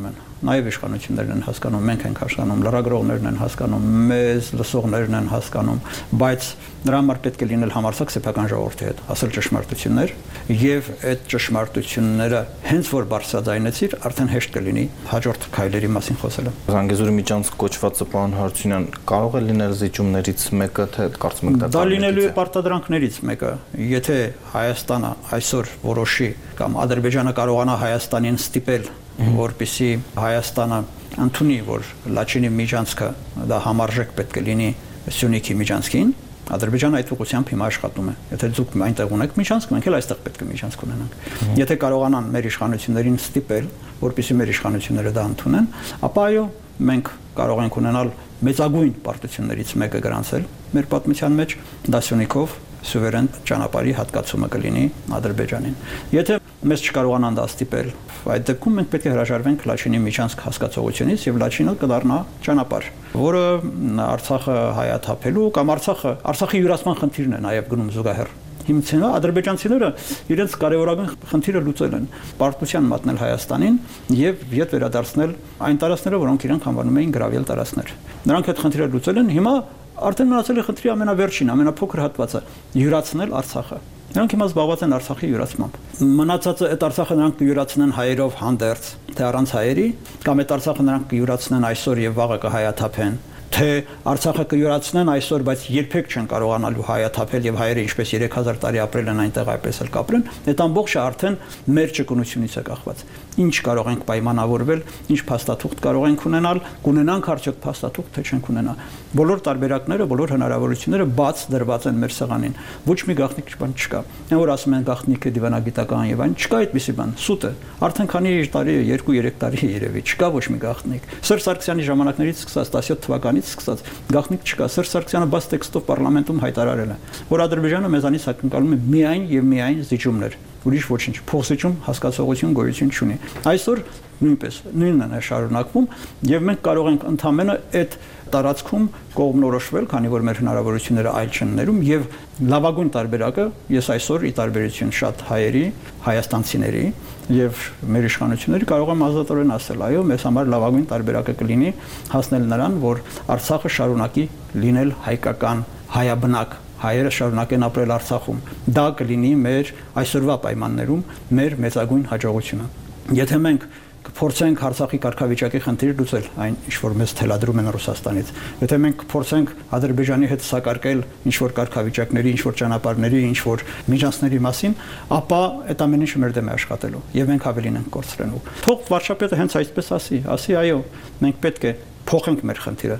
նաև իշխանություններն են հասկանում, մենք ենք հասկանում, լրագրողներն են հասկանում, մեզ լսողներն են հասկանում, բայց նրա համար պետք է լինել համարձակ սեփական ժողովրդի հետ, ասել ճշմարտություններ, եւ այդ ճշմարտությունները հենց որ բարձրաձայնեցիր, արդեն հեշտ կլինի հաջորդ քայլերի մասին խոսելը։ Զանգեզուրի միջանցք կոչվածը պարոն Հարությունյան կարող է լինել զիջումներից մեկը, թե կարծում եք դա լինելու է պարտադրանքներից մեկը, եթե Հայաստանը այսօր որոշի կամ Ադրբեջանը կարողանա Հայաստանին ստիպել, որպեսզի Հայաստանը ընդունի, որ Լաչինի միջանցքը դա համարժեք պետք է լինի Սյունիքի միջանցքին, Ադրբեջանը այդ ուղղությամբ հիմա աշխատում է։ Եթե դուք այնտեղ ունեք միջանցք, մենք էլ այստեղ պետք է միջանցք ունենանք։ Եթե կարողանան մեր իշխանություններին ստիպել, որպեսզի մեր իշխանությունները դա ընդունեն, ապա այո, մենք կարող ենք ունենալ մեծագույն պարտություններից մեկը գրանցել մեր պատմության մեջ, դա Սյունիքով սուվերեն ճանապարհի հատկացումը կլինի Ադրբեջանին։ Եթե մեզ չկարողանան դա ստիպել, այդ դեպքում մենք պետք է հրաժարվենք Լաչինի միջանցք հասկացողությունից եւ Լաչինը կդառնա ճանապարհ, որը Արցախը հայաթափելու կամ Արցախի յուրացման խնդիրն է նաեւ գնում զուգահեռ։ Հիմա ադրբեջանցիները իրենց կարևորագույն խնդիրը լուծել են՝ պարտության մատնել Հայաստանին եւ ետ վերադարձնել այն տարածքները, որոնք իրենք անվանում էին գրավյալ տարածքներ։ Նրանք այդ խնդիրը լուծել են, հիմա արդեն մնացել է խնդրի ամենավերջին, ամենափոքր հատվածը՝ յուրացնել Արցախը։ Նրանք հիմա զբաղված են Արցախի յուրացմամբ։ Մնացածը այդ Արցախը նրանք կյուրացնեն հայերով հանդերձ, թե առանց հայերի, կամ այդ Արցախը նրանք կյուրացնեն այսօր եւ վաղը կհայաթափեն, թե Արցախը կյուրացնեն այսօր, բայց երբեք չեն կարողանալու հայաթափել եւ հայերը ինչպես 3000 տարի ապրել են այնտեղ, այպես էլ կապրեն, այդ ամբողջը արդեն մեր ճկունությունից է կախված։ Ինչ կարող ենք պայմանավորվել, ինչ փաստաթուղթ կարող ենք ունենալ, կունենանք արդյոք փաստաթուղթ, թե չենք ունենա։ Բոլոր տարբերակները, բոլոր հնարավորությունները բաց դրված են մեր սեղանին։ Ոչ մի գաղտնիք բան չկա։ Այն որ ասում են գաղտնիքը դիվանագիտական եւ այն, չկա այդպիսի բան, սուտ է։ Արդեն քանի տարի է, 2-3 տարի երևի, չկա ոչ մի գաղտնիք։ Սերժ Սարգսյանի ժամանակներից սկսած 17 թվականից սկսած գաղտնիք չկա։ Սերժ Սարգսյանը բաց տեքստով պարլամենտում հայտարարել է, որ Ադրբեջանը մեզանից ակնկալում է միայն եւ միայն զիջումներ, ուրիշ ոչինչ, փոխզիջում հասկացողություն գոյություն չունի։ Այսօր նույնպես նույնն է շարունակվում եւ մենք կարող ենք ընդամենը այդ տարածքում կողմնորոշվել, քանի որ մեր հնարավորությունները այլ չեն ներում եւ լավագույն տարբերակը ես այսօր ի տարբերություն շատ հայերի, հայաստանցիների եւ մեր իշխանությունների կարող եմ ազատորեն ասել, այո, մեզ համար լավագույն տարբերակը կլինի հասնել նրան, որ Արցախը շարունակի լինել հայկական, հայաբնակ, հայերը շարունակեն ապրել Արցախում։ Դա կլինի մեր այսօրվա պայմաններում մեր մեծագույն հաջողությունը։ Եթե մենք կփորձենք Արցախի կարգավիճակի խնդիրը լուծել, այն ինչ որ մեզ թելադրում են Ռուսաստանից, եթե մենք կփորձենք Ադրբեջանի հետ սակարկել ինչ որ կարգավիճակների, ինչ որ ճանապարհների, ինչ որ միջանցքների մասին, ապա այդ ամեն ինչը մեր դեմ է աշխատելու եւ մենք ավելին ենք կորցրելու։ Թող վարչապետը հենց այսպես ասի, այո, մենք պետք է փոխենք մեր խնդիրը։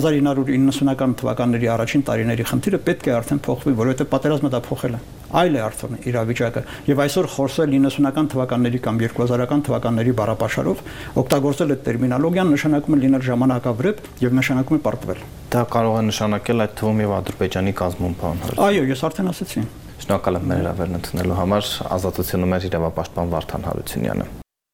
1990-ական թվականների առաջին տարիների խնդիրը պետք է արդեն փոխվի, որովհետև պատերազմը դա փոխել է։ Այլ է արդեն իրավիճակը եւ այսօր խոսել 90-ական թվականների կամ 2000-ական թվականների բառապաշարով օգտագործել այդ տերմինոլոգիան նշանակում է լինել ժամանակավրեպ եւ նշանակում է պարտվել։ Դա կարող է նշանակել այդ թվում եւ Ադրբեջանի կազմում բան։ Այո, ես արդեն ասացի։ Շնորհակալ եմ մեր հրավերն ընդունելու համար, ազատությունում էր իրավապաշտպան Վարդան Հարությունյանը։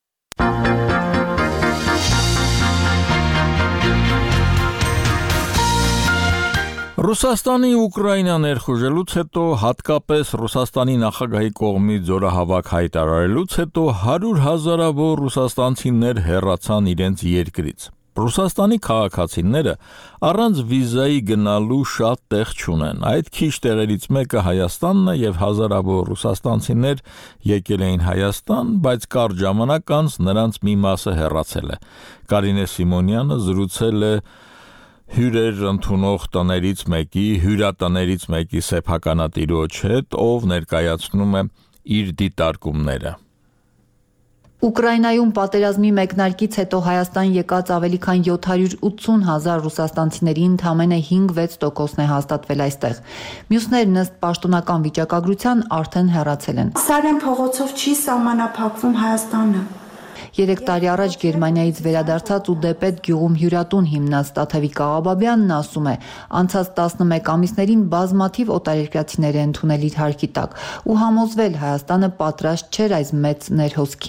Ռուսաստանի Ուկրաինա ներխուժելուց հետո, հատկապես Ռուսաստանի նախագահի կողմից զորահավաք հայտարարելուց հետո 100,000-ավոր ռուսաստանցիներ հեռացան իրենց երկրից։ Ռուսաստանի քաղաքացիները առանց վիզայի գնալու շատ տեղ չունեն։ Այդ քիչ տեղերից մեկը Հայաստանն է եւ հազարավոր ռուսաստանցիներ եկել էին Հայաստան, բայց կարճ ժամանակ անց նրանց մի մասը հեռացել է։ Կարինե Սիմոնյանը զրուցել է հյուրեր ընդունող տներից մեկի, հյուրատներից մեկի սեփականատիրոջ հետ, ով ներկայացնում է իր դիտարկումները։ Ուկրաինայում պատերազմի մեկնարկից հետո Հայաստան եկած ավելի քան 780,000 ռուսաստանցիների ընդամենը 5-6% է հաստատվել այստեղ։ Մյուսներն ըստ պաշտոնական վիճակագրության արդեն հեռացել են։ Սարյան փողոցով չի սահմանափակվում Հայաստանը։ 3 տարի առաջ Գերմանիայից վերադարձած ու դեպետ գյուղում հյուրատուն հիմնած Տաթևիկ Աղաբաբյանն ասում է, անցած 11 ամիսներին բազմաթիվ օտարերկրացիներ են ընդունել իր հարկի տակ ու համոզվել Հայաստանը պատրաստ չէր այս մեծ ներհոսքին։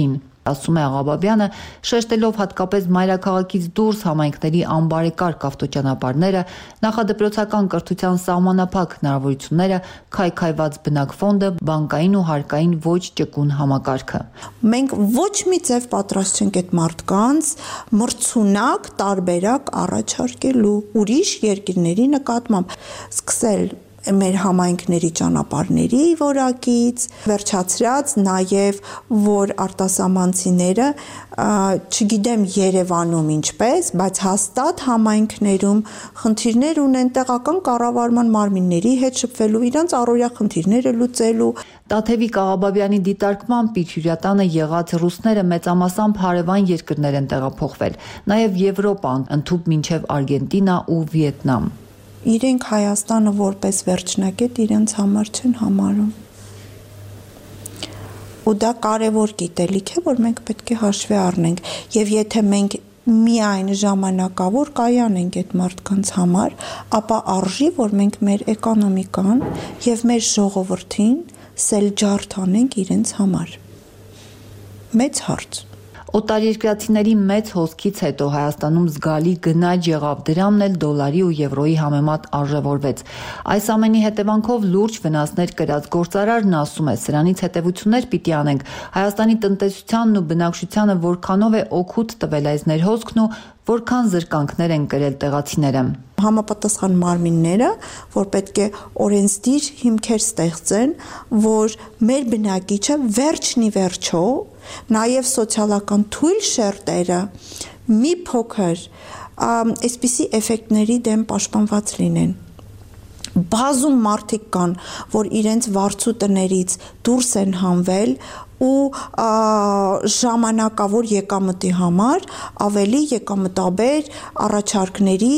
Ասում է Աղաբաբյանը, շեշտելով հատկապես մայրաքաղաքից դուրս համայնքների անբարեկարգ ավտոճանապարհները, նախադպրոցական կրթության սահմանափակ հնարավորությունները, քայքայված բնակֆոնդը, բանկային ու հարկային ոչ ճկուն համակարգը։ Մենք ոչ մի ձև պատրաստ չենք այդ մարդկանց մրցունակ տարբերակ առաջարկելու ուրիշ երկրների նկատմամբ, սկսել մեր համայնքների ճանապարհների որակից, վերջացրած նաև որ արտասահմանցիները, չգիտեմ Երևանում ինչպես, բայց հաստատ համայնքներում խնդիրներ ունեն տեղական կառավարման մարմինների հետ շփվելու, իրենց առօրյա խնդիրները լուծելու։ Տաթևիկ Աղաբաբյանի դիտարկմամբ իր հյուրատանը եղած ռուսները մեծամասամբ հարևան երկրներ են տեղափոխվել, նաև Եվրոպան, ընդհուպ մինչև Արգենտինա ու Վիետնամ։ Իրենք Հայաստանը որպես վերջնակետ իրենց համար չեն համարում։ Ու դա կարևոր գիտելիք է, որ մենք պետք է հաշվի առնենք, եւ եթե մենք միայն ժամանակավոր կայան ենք այդ մարդկանց համար, ապա արժի, որ մենք մեր էկոնոմիկան եւ մեր ժողովրդին սելջարդ անենք իրենց համար։ Մեծ հարց։ Օտարերկրացիների մեծ հոսքից հետո Հայաստանում զգալի գնաճ եղավ, դրամն էլ դոլարի ու եվրոյի համեմատ արժևորվեց։ Այս ամենի հետևանքով լուրջ վնասներ կրած գործարարն ասում է, սրանից հետևություններ պիտի անենք։ Հայաստանի տնտեսությանն ու բնակչությանը որքանով է օգուտ տվել այս ներհոսքն ու որքան զրկանքներ են կրել տեղացիները։ Համապատասխան մարմինները, որ պետք է օրենսդիր հիմքեր ստեղծեն, որ մեր բնակիչը վերջնի վերջո, նաև սոցիալական թույլ շերտերը մի փոքր այսպիսի էֆեկտների դեմ պաշտպանված լինեն։ Բազում մարդիկ կան, որ իրենց վարձու տներից դուրս են հանվել ու ժամանակավոր եկամտի համար ավելի եկամտաբեր առաջարկների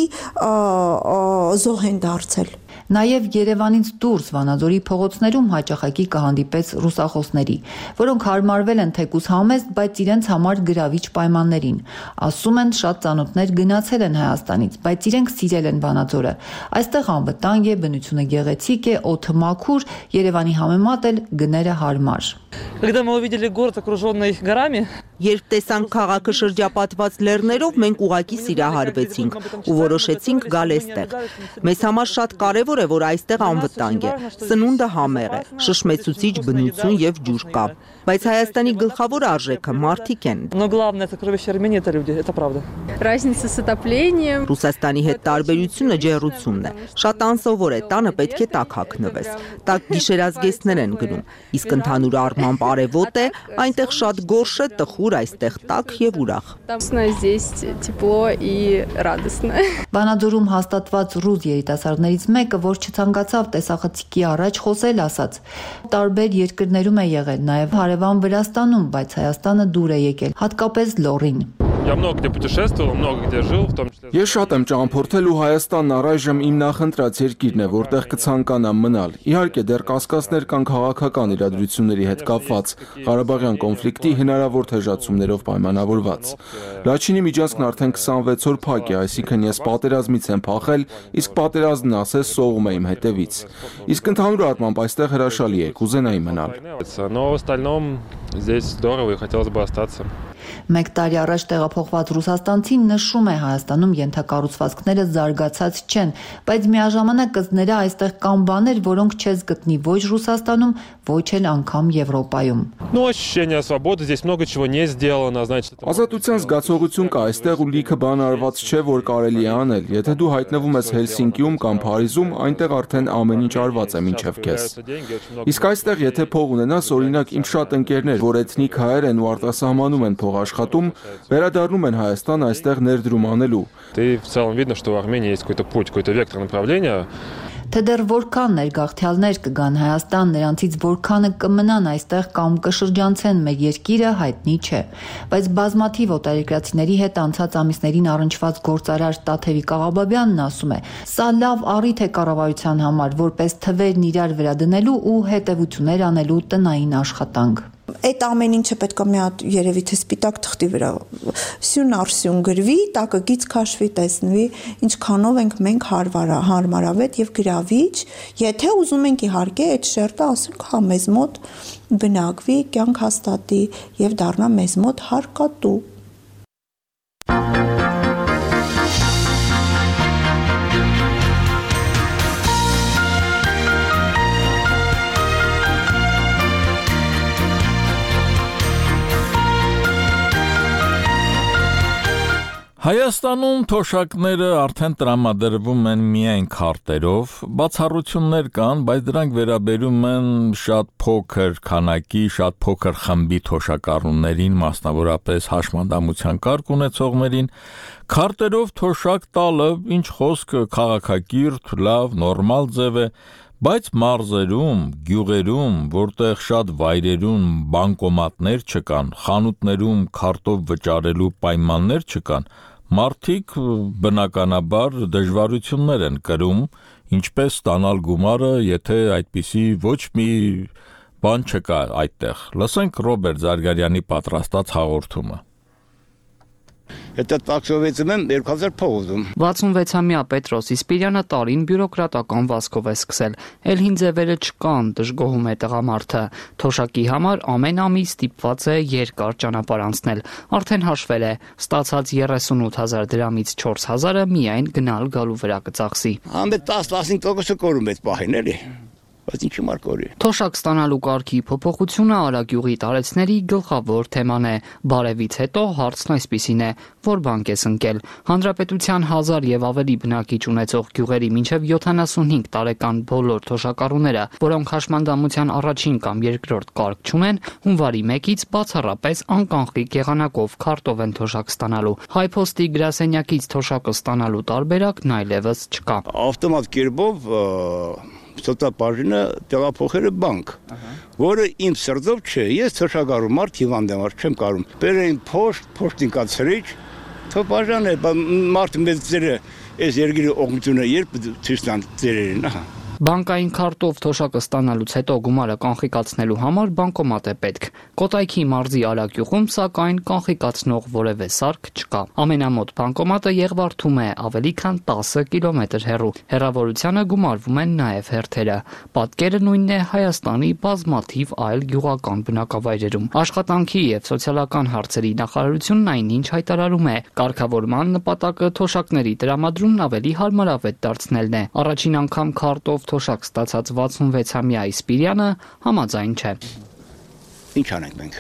զոհ են դարձել։ Նաև Երևանից դուրս Վանաձորի փողոցներում հաճախակի կհանդիպես ռուսախոսների, որոնք հարմարվել են թեկուզ համեստ, բայց իրենց համար գրավիչ պայմաններին։ Ասում են, շատ ծանոթներ գնացել են Հայաստանից, բայց իրենք սիրել են Վանաձորը։ Այստեղ անվտանգ է, բնությունը գեղեցիկ է, օդը մաքուր, Երևանի համեմատ էլ գները հարմար։ Когда мы увидели город, окруженный горами, երբ տեսանք քաղաքը շրջապատված լեռներով, մենք ուղակի սիրահարվեցինք ու որոշեցինք գալ այստեղ։ Մեզ համար շատ կարևոր է, որ այստեղ անվտանգ է, սնունդը համեղ է, շշմեցուցիչ բնություն եւ ջուր կա, բայց Հայաստանի գլխավոր արժեքը մարդիկ են։ Но главное сокровище Армении это люди, это правда. Разница с отоплением. Ռուսաստանի հետ տարբերությունը ջեռությունն է։ Շատ անսովոր է, տանը պետք է տաք հագնվես։ Տաք գիշերազգեստներ են գնում, իսկ ընդհանուր առմամբ արևոտ է, այնտեղ շատ գորշ է, տխուր, այստեղ տաք եւ ուրախ։ Здесь тепло и радостно. Վանաձորում հաստատված ռուս երիտասարդներից մեկը, որ չցանկացավ տեսախցիկի առաջ խոսել, ասաց. տարբեր երկրներում է եղել, նաև հարևան Վրաստանում, բայց Հայաստանը դուր է եկել, հատկապես Լոռին։ Я много где путешествовал, много где жил, в том числе. Ես շատ եմ ճամփորդել ու Հայաստանն առայժմ իմ նախընտրած երկիրն է, որտեղ կցանկանամ մնալ։ Իհարկե դեռ կասկածներ կան քաղաքական իրադրությունների հետ կապված, Ղարաբաղյան կոնֆլիկտի հնարավոր թեժացումներով պայմանավորված։ Լաչինի միջանցքն արդեն 26 օր փակ է, այսինքն ես պատերազմից եմ փախել, իսկ պատերազմն ասես սողում է իմ հետևից։ Իսկ ընդհանուր առմամբ այստեղ հրաշալի է, կուզենայի մնալ։ Но в остальном здесь здорово и хотелось бы остаться. Մեկ տարի առաջ տեղափոխված ռուսաստանցին նշում է Հայաստանում ենթակառուցվածքները զարգացած չեն, բայց միաժամանակ կզները այստեղ կան բաներ, որոնք չես գտնի ոչ Ռուսաստանում, ոչ էլ անգամ Եվրոպայում։ Ну, ощущение свободы, здесь много чего не сделано, значит. Ազատության զգացողություն կա այստեղ ու լիքը բան արված չէ, որ կարելի է անել։ Եթե դու հայտնվում ես Հելսինկիում կամ Փարիզում, այնտեղ արդեն ամեն ինչ արված է մինչև քեզ։ Իսկ այստեղ եթե փող ունենաս, օրինակ իմ շատ ընկերներ, որ էթնիկ հայեր են ու արտասահմանում են փող աշխատում, վերադառնում են Հայաստան այստեղ ներդրում անելու։ Ты в целом видно, что в Армении есть какой-то путь, какой-то вектор направления. Թե դեռ որքան ներգաղթյալներ կգան Հայաստան, նրանցից որքանը կմնան այստեղ կամ կշրջանցեն մեր երկիրը, հայտնի չէ։ Բայց բազմաթիվ օտարերկրացիների հետ անցած ամիսներին առնչված գործարար Տաթևիկ Աղաբաբյանն ասում է. սա լավ առիթ է կառավարության համար, որպես թվերն իրար վրա դնելու ու հետևություններ անելու տնային աշխատանք։ այդ ամեն ինչը պետք է մի հատ երևի թե սպիտակ թղթի վրա սյուն արսյուն գրվի, տակը գից քաշվի, տեսնվի, ինչքանով ենք մենք հարմարավետ եւ գրավիչ, եթե ուզում ենք իհարկե այդ շերտը ասենք հա մեզ մոտ բնակվի, կյանք հաստատի եւ դառնա մեզ մոտ հարկատու։ Հայաստանում թոշակները արդեն տրամադրվում են միայն քարտերով, բացառություններ կան, բայց դրանք վերաբերում են շատ փոքր քանակի, շատ փոքր խմբի թոշակառուներին, մասնավորապես հաշմանդամության կարգ ունեցողներին, քարտերով թոշակ տալը, ինչ խոսք, քաղաքակիրթ, լավ, նորմալ ձև է, բայց մարզերում, գյուղերում, որտեղ շատ վայրերում բանկոմատներ չկան, խանութներում քարտով վճարելու պայմաններ չկան, մարդիկ բնականաբար դժվարություններ են կրում, ինչպես ստանալ գումարը, եթե այդպիսի ոչ մի բան չկա այդտեղ։ Լսենք Ռոբերտ Զարգարյանի պատրաստած հաղորդումը։ Это տաքսովեցում եմ 2000 փող ուզում։ 66-ամյա Պետրոս Իսպիրյանը տարին բյուրոկրատական վազքով է սկսել։ Էլ-հին ձևերը չկան, դժգոհում է տղամարդը։ Թոշակի համար ամեն ամիս ստիպված է երկար ճանապարհ անցնել։ Արդեն հաշվել է, ստացած 38000 դրամից 4000-ը միայն գնալ գալու վրա կծախսի։ Ամեն 10-15% կորում է պահին էլի։ Բայց ինչի մարկորի։ Թոշակ ստանալու կարգի փոփոխությունը Արագյուղի տարեցների գլխավոր թեման է։ Բարևից հետո հարցն այսպիսին է, որ բանկ ես ընկել։ Հանրապետության 1000 եւ ավելի բնակիչ ունեցող գյուղերի մինչեւ 75 տարեկան բոլոր թոշակառուները, որոնք հաշմանդամության առաջին կամ երկրորդ կարգ չունեն, հունվարի 1-ից բացառապես անկանխիկ եղանակով քարտով են թոշակ ստանալու։ Հայփոստի գրասենյակից թոշակը ստանալու տարբերակն այլևս չկա։ Ավտոմատ կերպով Սոցիալբաժինը տեղափոխել է բանկ, որը իմ սրտով չէ, ես թոշակառու մարդ հիվանդ եմ, չեմ կարող։ Բերեին փոշտին կացրիչ, թող բաժան է, մարդ մեծ ձերը, այս երկրի օգնությունը երբ ցույց տան ձերերին, ահա։ Բանկային քարտով թոշակը ստանալուց հետո գումարը կանխիկացնելու համար բանկոմատ է պետք։ Կոտայքի մարզի Արագյուղում սակայն կանխիկացնող որևէ սարք չկա։ Ամենամոտ բանկոմատը Եղվարդում է, ավելի քան 10 կիլոմետր հեռու։ Հեռավորությանը գումարվում են նաև հերթերը։ Պատկերը նույնն է Հայաստանի բազմաթիվ այլ գյուղական բնակավայրերում։ Աշխատանքի եւ սոցիալական հարցերի նախարարությունն այնինչ հայտարարում է, կարգավորման նպատակը թոշակների տրամադրումն ավելի հարմարավետ դարձնելն է։ Առաջին անգամ քարտով թոշակ ստացած 66-ամյա Իսպիրյանը համաձայն չէ։ Ինչ անենք մենք։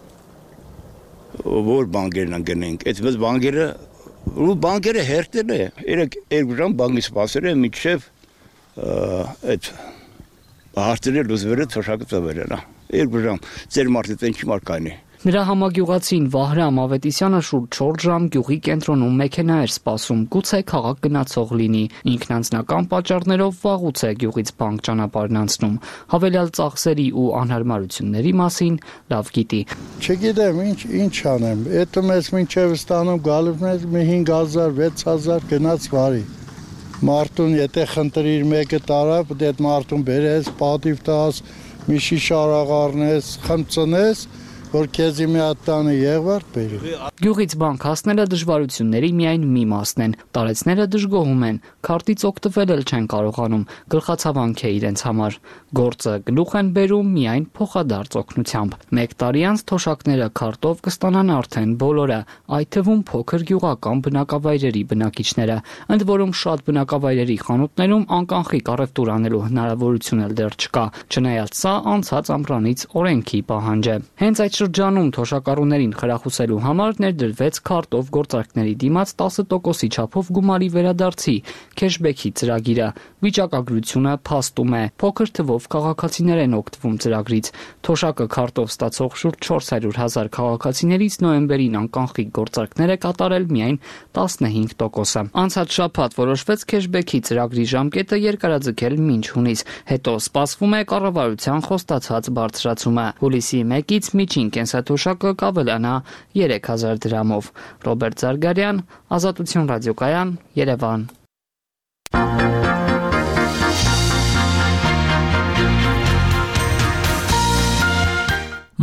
Որ բանկերն գնենք, այդ բանկերը հերթել է, 2 ժամ բանկի սպասել է, միջև այդ հարցերը լուծվելը թոշակը ծավալել է։ 2 ժամ, ծեր մարդը ինչի մարկային է։ Նրա համագյուղացին Վահրամ Ավետիսյանը շուրջ 4 ժամ գյուղի կենտրոնում մեքենա էր սպասում, գուցե քաղաք գնացող լինի։ Ինքն անձնական պատճառներով վաղուց է գյուղից բանկ ճանապարհն անցնում։ Հավելյալ ծախսերի ու անհարմարությունների մասին լավ գիտի։ Չգիտեմ ինչ անեմ։ Էդը մեզ մինչև ստանում գալուց մի 5000, 6000 գնաց վարի։ Մարդուն եթե խնդրիր մեկը տարա, պետք է այդ մարդուն բերես, պատիվ տաս, մի շիշ արաղ առնես, խմծնես, որ քեզի մի հատ տանը Եղվարդ բերի։ Գյուղից բանկ հասնելը դժվարությունների միայն մի մասն են։ Տարեցները դժգոհում են, քարտից օգտվել էլ չեն կարողանում, գլխացավանք է իրենց համար։ Գործը գլուխ են բերում միայն փոխադարձ օգնությամբ։ 1 տարի անց թոշակները քարտով կստանան արդեն բոլորը, այդ թվում փոքր գյուղական բնակավայրերի բնակիչները, ընդ որում շատ բնակավայրերի խանութներում անկանխիկ առևտուր անելու հնարավորություն էլ դեռ չկա, չնայած սա անցած ամռանից օրենքի պահանջ է։ Հենց այդ շրջանում թոշակառուներին խրախուսելու համար ներդրվեց քարտով գործարքների դիմաց 10%-ի չափով գումարի վերադարձի քեշբեքի ծրագիրը։ Վիճակագրությունը փաստում է, փոքր թվով քաղաքացիներ են օգտվում ծրագրից։ Թոշակը քարտով ստացող շուրջ 400,000 քաղաքացիներից նոյեմբերին անկանխիկ գործարքներ է կատարել միայն 15%-ը։ Անցած շաբաթ որոշվեց քեշբեքի ծրագրի ժամկետը երկարաձգել մինչ հունիս, հետո սպասվում է կառավարության խոստացած բարձրացումը։ Հուլիսի 1-ից միջին կենսաթոշակը կավելանա 3000 դրամով։ Ռոբերտ Զարգարյան, Ազատություն ռադիոկայան, Երևան։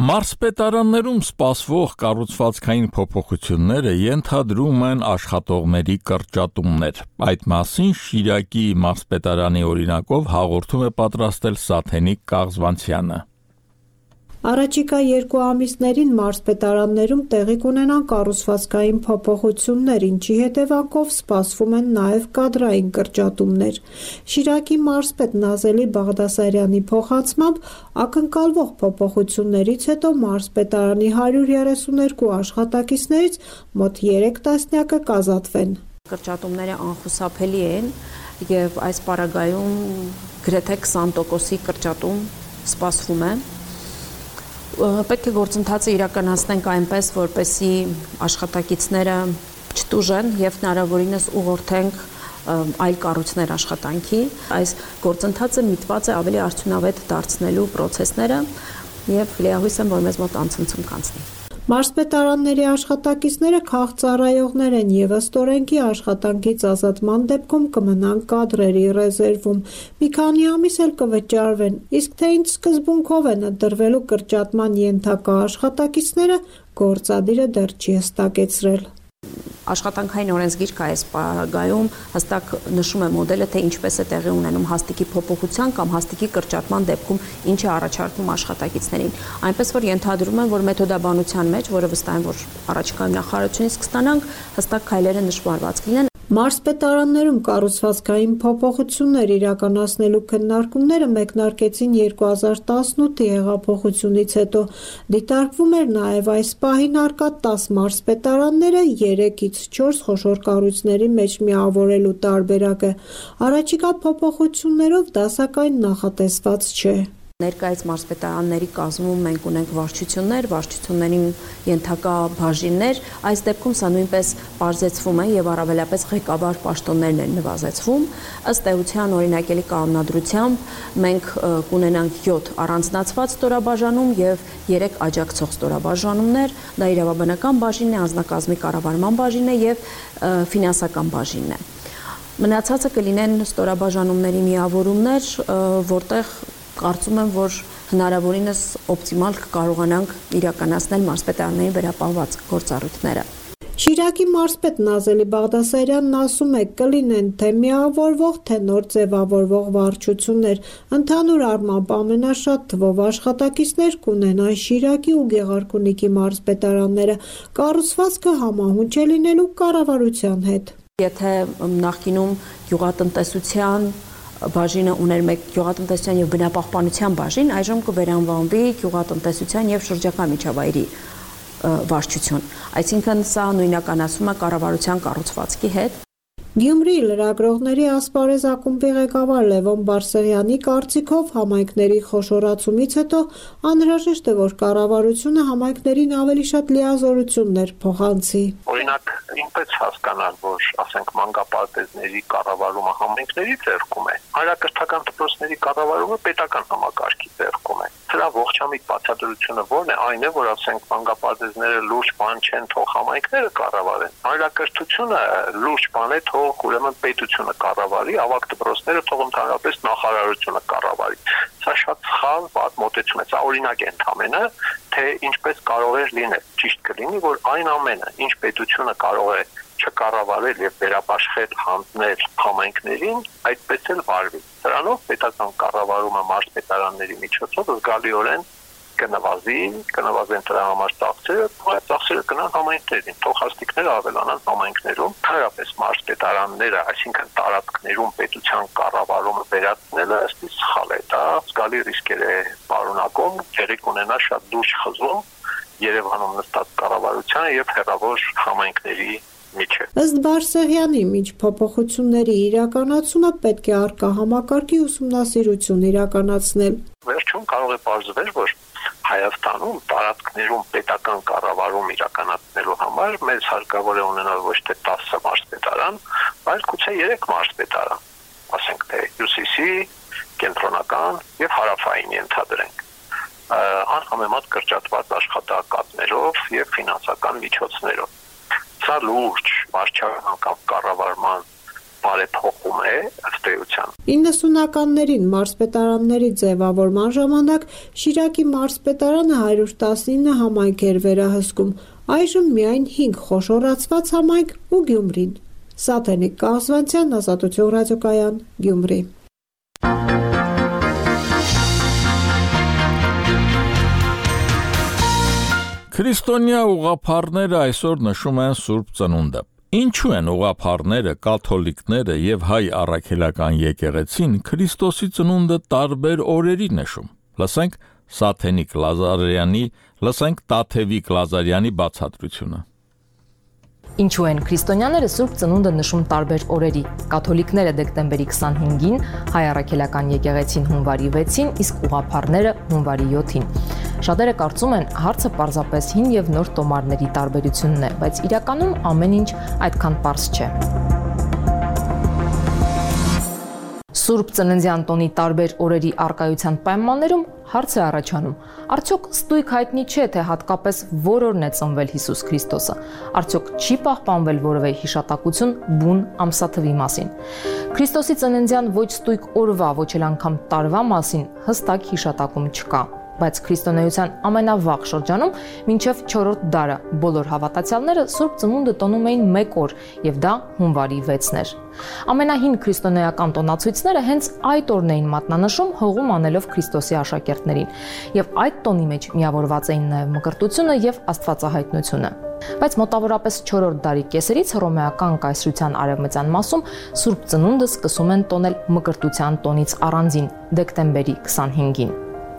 Մարզպետարաններում սպասվող կառուցվածքային փոփոխությունները ենթադրում են աշխատողների կրճատումներ։ Այդ մասին Շիրակի մարզպետարանի օրինակով հաղորդում է պատրաստել Սաթենիկ Կաղզվանցյանը։ Առաջիկա 2 ամիսներին մարզպետարաններում տեղի կունենան կառուցվածքային փոփոխություններ, ինչի հետևանքով սպասվում են նաև կադրային կրճատումներ։ Շիրակի մարզպետ Նազելի Բաղդասարյանի փոխանցմամբ ակնկալվող փոփոխություններից հետո մարզպետարանի 132 աշխատակիցներից մոտ 3 տասնյակը կազատվեն։ Կրճատումները անխուսափելի են եւ այս պարագայում գրեթե 20%-ի կրճատում սպասվում է։ Պետք է գործընթացը իրականացնենք այնպես, որպեսզի աշխատակիցները չտուժեն եւ հնարավորինս ուղղորդենք այլ կառույցներ աշխատանքի։ Այս գործընթացը միտված է ավելի արդյունավետ դարձնելու process-ները եւ լիահույս եմ, որ մեզ մոտ անցնցում կանցնի։ Մարզպետարանների աշխատակիցները քաղծառայողներ են եւ ըստ օրենքի աշխատանքից ազատման դեպքում կմնան կադրերի ռեզերվում։ Մի քանի ամիս էլ կվճարվեն, իսկ թե ինչ սկզբունքով են ընտրվելու կրճատման ենթակա աշխատակիցները, գործադիրը դեռ չի հստակեցրել։ Աշխատանքային օրենսգիրքը այս պարագայում հստակ նշում է մոդելը, թե ինչպես է տեղի ունենում հաստիկի փոփոխության կամ հաստիկի կրճատման դեպքում ինչ է առաջարկվում աշխատակիցներին։ Այնպես որ ենթադրում են, որ մեթոդաբանության մեջ, որը վստահ եմ, որ առաջիկայում նախարարությունից կստանանք, հստակ քայլերը նշмарված կլինեն։ Մարզպետարաններում կառուցվածքային փոփոխություններ իրականացնելու քննարկումները մեկնարկեցին 2018-ի հեղափոխությունից հետո։ Դիտարկվում էր նաև այս պահին առկա 10 մարզպետարանները 3-ից 4 խոշոր կառույցների մեջ միավորելու տարբերակը։ Առաջիկա փոփոխություններով դա սակայն նախատեսված չէ։ Ներկայիս մարզպետարանների կազմում մենք ունենք վարչություններին ենթակա բաժիններ, այս դեպքում սա նույնպես բարձեցվում է եւ առավելապես ղեկավար պաշտոններն են նվազեցվում։ Ըստ էության օրինակելի կանոնադրությամբ մենք կունենանք 7 առանձնացված ստորաբաժանում եւ 3 աջակցող ստորաբաժանումներ, դա իրավաբանական բաժինն է, անձնակազմի կառավարման բաժինն է եւ ֆինանսական բաժինն է։ Մնացածը կլինեն ստորաբաժանումների միավորումներ, որտեղ կարծում եմ, որ հնարավորինս օպտիմալ կկարողանանք իրականացնել մարզպետարանների վերապահված գործառույթները։ Շիրակի մարզպետ Նազելի Բաղդասարյանն ասում է, կլինեն թե միավորվող, թե նոր ձևավորվող վարչություններ։ Ընդհանուր առմամբ ամենաշատ թվով աշխատակիցներ կունենան Շիրակի ու Գեղարքունիքի մարզպետարանները։ Կառուցվածքը համահունչ է լինելու կառավարության հետ։ Եթե նախկինում գյուղատնտեսության բաժինը ուներ մեկ գյուղատնտեսության եւ բնապահպանության բաժին, այժմ կվերանվանվի գյուղատնտեսության եւ շրջակա միջավայրի վարչություն։ Այսինքն սա նույնականացում է կառավարության կառուցվածքի հետ։ Գյումրիի լրագրողների ասպարեզ ակումբի ղեկավար Լևոն Բարսեղյանի կարծիքով համայնքների խոշորացումից հետո անհրաժեշտ է, որ կառավարությունը համայնքներին ավելի շատ լիազորություններ փոխանցի։ Օրինակ, ինչպես հասկանալ, որ ասենք մանկապարտեզների կառավարումը համայնքների ձեռքում է, հանրակրթական դպրոցների կառավարումը պետական համակարգի ձեռքում է։ Սրա ողջամիտ բացատրությունը ո՞րն է, այն է, որ ասենք մանկապարտեզները լուրջ բան չեն, թող համայնքները կառավարեն։ Հանրակրթությունը լուրջ բան է, թող ուրեմն պետությունը կառավարի, ավագ դպրոցները թող ընդհանրապես նախարարությունը կառավարի։ Սա շատ սխալ մոտեցում է, սա օրինակ է ընդամենը, թե ինչպես կարող է լինել։ Ճիշտ կլինի, որ այն ամենը, ինչ պետությունը կարող է չկառավարել եւ վերապաշխել հանձնել համայնքներին, այդպես էլ վարվի։ Սրանով պետական կառավարումը մարզպետարանների միջոցով զգալիորեն կնվազեն դրա համար ծախսերը, այդ ծախսերը գնան համայնքներին, թող հաստիկները ավելանան համայնքներում, հարաբերս մարզպետարանները, այսինքն տարածքներում պետության կառավարումը վերացնելը ըստ իս սխալ է, դա զգալի ռիսկեր է պարունակում, ցերիկ ունենա շատ դուրս խզում Երևանում նստած կառավարության եւ հեռավոր համայնքների միջև։ Ըստ Բարսեղյանի, միջ փոփոխությունների իրականացումը պետք է առկա համակարգի ուսումնասիրություն իրականացնել։ Վերջում կարող է պարզվել, որ Հայաստանում տարածքներում պետական կառավարում իրականացնելու համար մեզ հարկավոր է ունենալ ոչ թե 10 մարզպետարան, այլ գուցե 3 մարզպետարան, ասենք թե հյուսիսի, կենտրոնական եւ հարավային ենթադրենք։ Անհամեմատ կրճատված աշխատակազմերով եւ ֆինանսական միջոցներով։ Սա լուրջ վարչական կամ կառավարման բարեփոխում է ըստ էության։ 90-ականներին մարզպետարանների ձևավորման ժամանակ Շիրակի մարզպետարանը 119 համայնք էր վերահսկում, այժմ միայն 5 խոշորացված համայնք ու Գյումրին։ Սաթենիկ Կասվանցյան, Ազատություն ռադիոկայան, Գյումրի։ Քրիստոնյա ուղղափառները այսօր նշում են Սուրբ Ծնունդը։ Ինչու են ուղղափառները, կաթոլիկները եւ հայ առաքելական եկեղեցին Քրիստոսի ծնունդը տարբեր օրերի նշում։ Լսենք Սաթենիկ Լազարյանի, լսենք Տաթևիկ Լազարյանի բացատրությունը։ Ինչու են քրիստոնյաները Սուրբ Ծնունդը նշում տարբեր օրերի։ Կաթոլիկները դեկտեմբերի 25-ին, հայ առաքելական եկեղեցին հունվարի 6-ին, իսկ ուղղափառները հունվարի 7-ին։ Շատերը կարծում են, հարցը պարզապես հին եւ նոր տոմարների տարբերությունն է, բայց իրականում ամեն ինչ այդքան պարզ չէ։ Սուրբ Ծննդյան տոնի տարբեր օրերի արկայության պայմաններում հարց է առաջանում. արդյոք ստույգ հայտնի չէ, թե հատկապես որ օրն է ծնվել Հիսուս Քրիստոսը։ Արդյոք չի պահպանվել որևէ հիշատակություն բուն ամսաթվի մասին։ Քրիստոսի ծննդյան ոչ ստույգ օրվա, ոչ էլ անգամ տարվա մասին հստակ հիշատակում չկա։ Բայց քրիստոնեության ամենավաղ շրջանում մինչև 4-րդ դարը բոլոր հավատացյալները Սուրբ Ծնունդը տոնում էին 1 օր, եւ դա հունվարի 6-ն էր։ Ամենահին քրիստոնեական տոնացույցները հենց այդ օրն էին մատնանշում հողում անելով Քրիստոսի աշակերտներին, եւ այդ տոնի մեջ միավորված էին նաեւ մկրտությունը եւ աստվածահայտնությունը։ Բայց մոտավորապես 4-րդ դարի կեսերից հռոմեական կայսրության արևմտյան մասում Սուրբ Ծնունդը սկսում են տոնել մկրտության տոնից առանձին դեկտեմբերի 25-ին։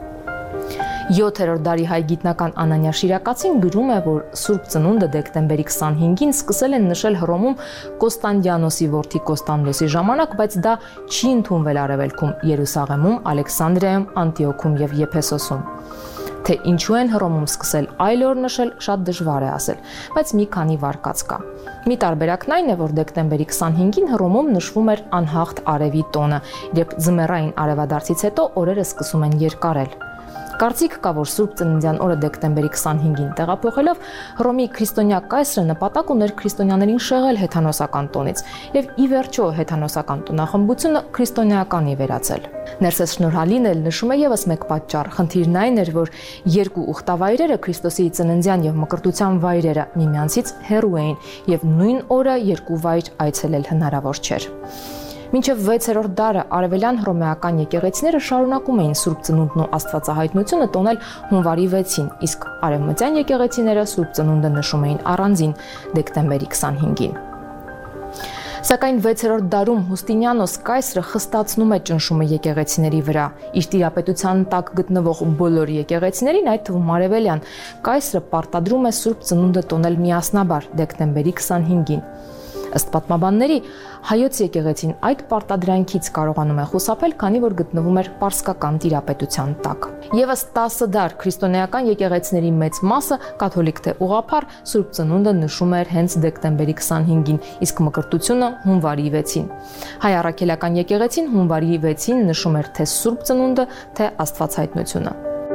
7-րդ դարի հայ գիտնական Անանյա Շիրակացին գրում է, որ Սուրբ Ծնունդը դեկտեմբերի 25-ին սկսել են նշել Հռոմում Կոստանդիանոսի որդի Կոստանդոսի ժամանակ, բայց դա չի ընդունվել Արևելքում, Երուսաղեմում, Ալեքսանդրիայում, Անտիոքում եւ Եփեսոսում։ Թե ինչու են Հռոմում սկսել այլ օր նշել, շատ դժվար է ասել, բայց մի քանի վարկած կա։ Մի տարբերակն այն է, որ դեկտեմբերի 25-ին Հռոմում նշվում էր անհաղթ արևի տոնը, երբ ձմեռային արևադարձից հետո օրերը սկսում են երկարել։ Կարծիք կա, որ Սուրբ Ծննդյան օրը դեկտեմբերի 25-ին տեղափոխելով Հռոմի քրիստոնյա կայսրը նպատակ ուներ քրիստոնյաներին շեղել հեթանոսական տոնից եւ ի վերջո հեթանոսական տոնախմբությունը քրիստոնեականի վերածել։ Ներսես Շնորհալին էլ նշում է եւս մեկ պատճառ։ Խնդիրն այն էր, որ երկու ուխտավայրերը Քրիստոսի ծննդյան եւ մկրտության վայրերը միմյանցից հեռու էին եւ նույն օրը երկու վայր այցելել հնարավոր չէր։ Մինչև 6-րդ դարը արևելյան հռոմեական եկեղեցիները շարունակում էին Սուրբ Ծնունդն ու Աստվածահայտնությունը տոնել հունվարի 6-ին, իսկ արևմտյան եկեղեցիները Սուրբ Ծնունդը նշում էին առանձին դեկտեմբերի 25-ին։ Սակայն 6-րդ դարում Հուստինիանոս կայսրը խստացնում է ճնշումը եկեղեցիների վրա։ Իր տիրապետության տակ գտնվող բոլոր եկեղեցիներին, այդ թվում արևելյան, կայսրը պարտադրում է Սուրբ Ծնունդը տոնել միասնաբար դեկտեմբերի 25-ին։ Ըստ պատմաբանների, հայոց եկեղեցին այդ պարտադրանքից կարողանում է խուսափել, քանի որ գտնվում էր պարսկական տիրապետության տակ։ Եվս 10 դար քրիստոնեական եկեղեցիների մեծ մասը, կաթոլիկ թե ուղղափառ, Սուրբ Ծնունդը նշում էր հենց դեկտեմբերի 25-ին, իսկ մկրտությունը հունվարի 6-ին։ Հայ առաքելական եկեղեցին հունվարի 6-ին նշում էր թե Սուրբ Ծնունդը, թե Աստվածհայտնությունը։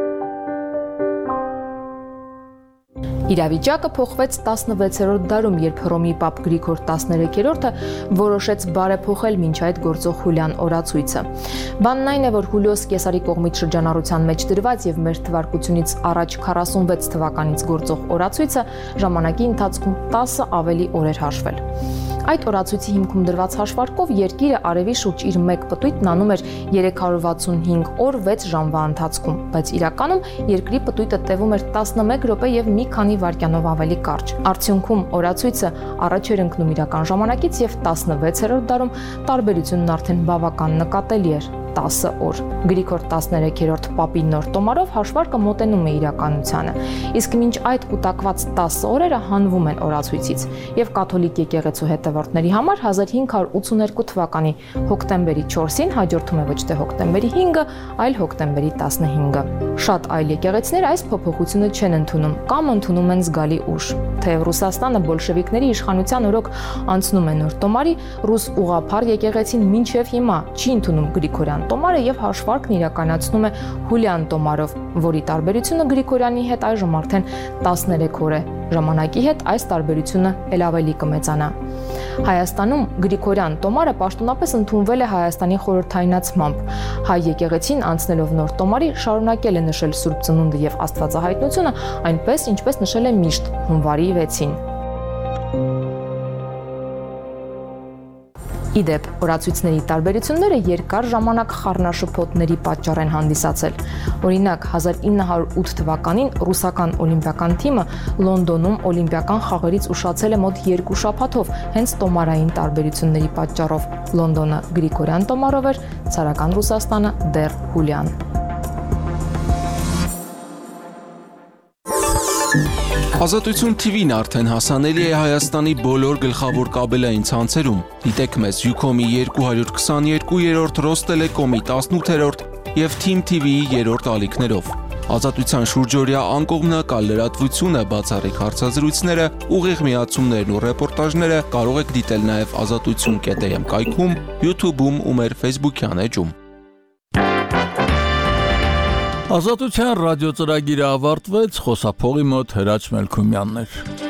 Իրավիճակը փոխվեց 16-րդ դարում, երբ Հռոմի Պապ Գրիգոր 13-րդը որոշեց բարեփոխել մինչ այդ գործող Հուլիան օրացույցը։ Բանն այն է, որ Հուլիոս Կեսարի կողմից շրջանառության մեջ դրված եւ մեր թվարկությունից առաջ 46 թվականից գործող օրացույցը ժամանակի ընթացքում 10 ավելի օրեր հաշվել։ Այդ օրացույցի հիմքում դրված հաշվարկով երկիրը արևի շուրջ իր մեկ պտույտն անում էր 365 օր 6 ժամվա ընթացքում, բայց իրականում երկրի պտույտը տևում էր 11 րոպե եւ մի քանի վայրկյանով ավելի կարճ։ Արդյունքում օրացույցը առաջ էր ընկնում իրական ժամանակից եւ 16-րդ դարում տարբերությունն արդեն բավական նկատելի էր՝ 10 օր։ Գրիգոր 13-րդ Պապի նոր տոմարով հաշվարկը մոտենում է իրականությանը, իսկ մինչ այդ կուտակված 10 օրերը հանվում են օրացույցից եւ կաթոլիկ եկեղեցու հետևորդների համար 1582 թվականի հոկտեմբերի 4-ին հաջորդում է ոչ թե հոկտեմբերի 5-ը, այլ հոկտեմբերի 15-ը։ Շատ այլ եկեղեցիներ այս փոփոխությունը չեն ընդունում կամ ընդունում են զգալի ուշ։ Թեև Ռուսաստանը բոլշևիկների իշխանության օրոք անցնում է նոր տոմարի, ռուս ուղղափառ եկեղեցին մինչև հիմա չի ընդունում Գրիգորյան տոմարը եւ հաշվարկն իրականացնում է Հուլիան տոմարով, որի տարբերությունը Գրիգորյանի հետ այժմ արդեն 13 օր է։ Ժամանակի հետ այս տարբերությունը ել ավելի կմեծանա։ Հայաստանում Գրիգորյան տոմարը պաշտոնապես ընդունվել է Հայաստանի խորհրդայնացմամբ։ Հայ եկեղեցին անցնելով նոր տոմարի շարունակել է նշել Սուրբ Ծնունդը եւ Աստվածահայտնությունը, այնպես ինչպես նշել է միշտ հունվարի 6-ին։ Իդեպ, օրացույցների տարբերությունները երկար ժամանակ խառնաշփոթների պատճառ են հանդիսացել։ Օրինակ, 1908 թվականին ռուսական օլիմպիական թիմը Լոնդոնում օլիմպիական խաղերից ուշացել է մոտ 2 շաբաթով, հենց տոմարային տարբերությունների պատճառով։ Լոնդոնը Գրիգորյան տոմարով էր, ցարական Ռուսաստանը դեռ Հուլիան։ Ազատություն TV-ն արդեն հասանելի է Հայաստանի բոլոր գլխավոր կաբելային ցանցերում։ Դիտեք մեզ Ucom-ի 222-րդ, Ռոստելեկոմի 18-րդ եւ Team TV-ի 3-րդ ալիքներով։ Ազատության շուրջօրյա անկողմնակալ լրատվությունը, բացառիկ հարցազրույցները, ուղիղ միացումներն ու ռեպորտաժները կարող եք դիտել նաեւ azatutsun.am կայքում, YouTube-ում ու մեր Facebook-յան էջում։ Ազատության ռադիո ծրագիրը ավարտվեց, խոսափողի մոտ Հրաչ Մելքումյանն էր։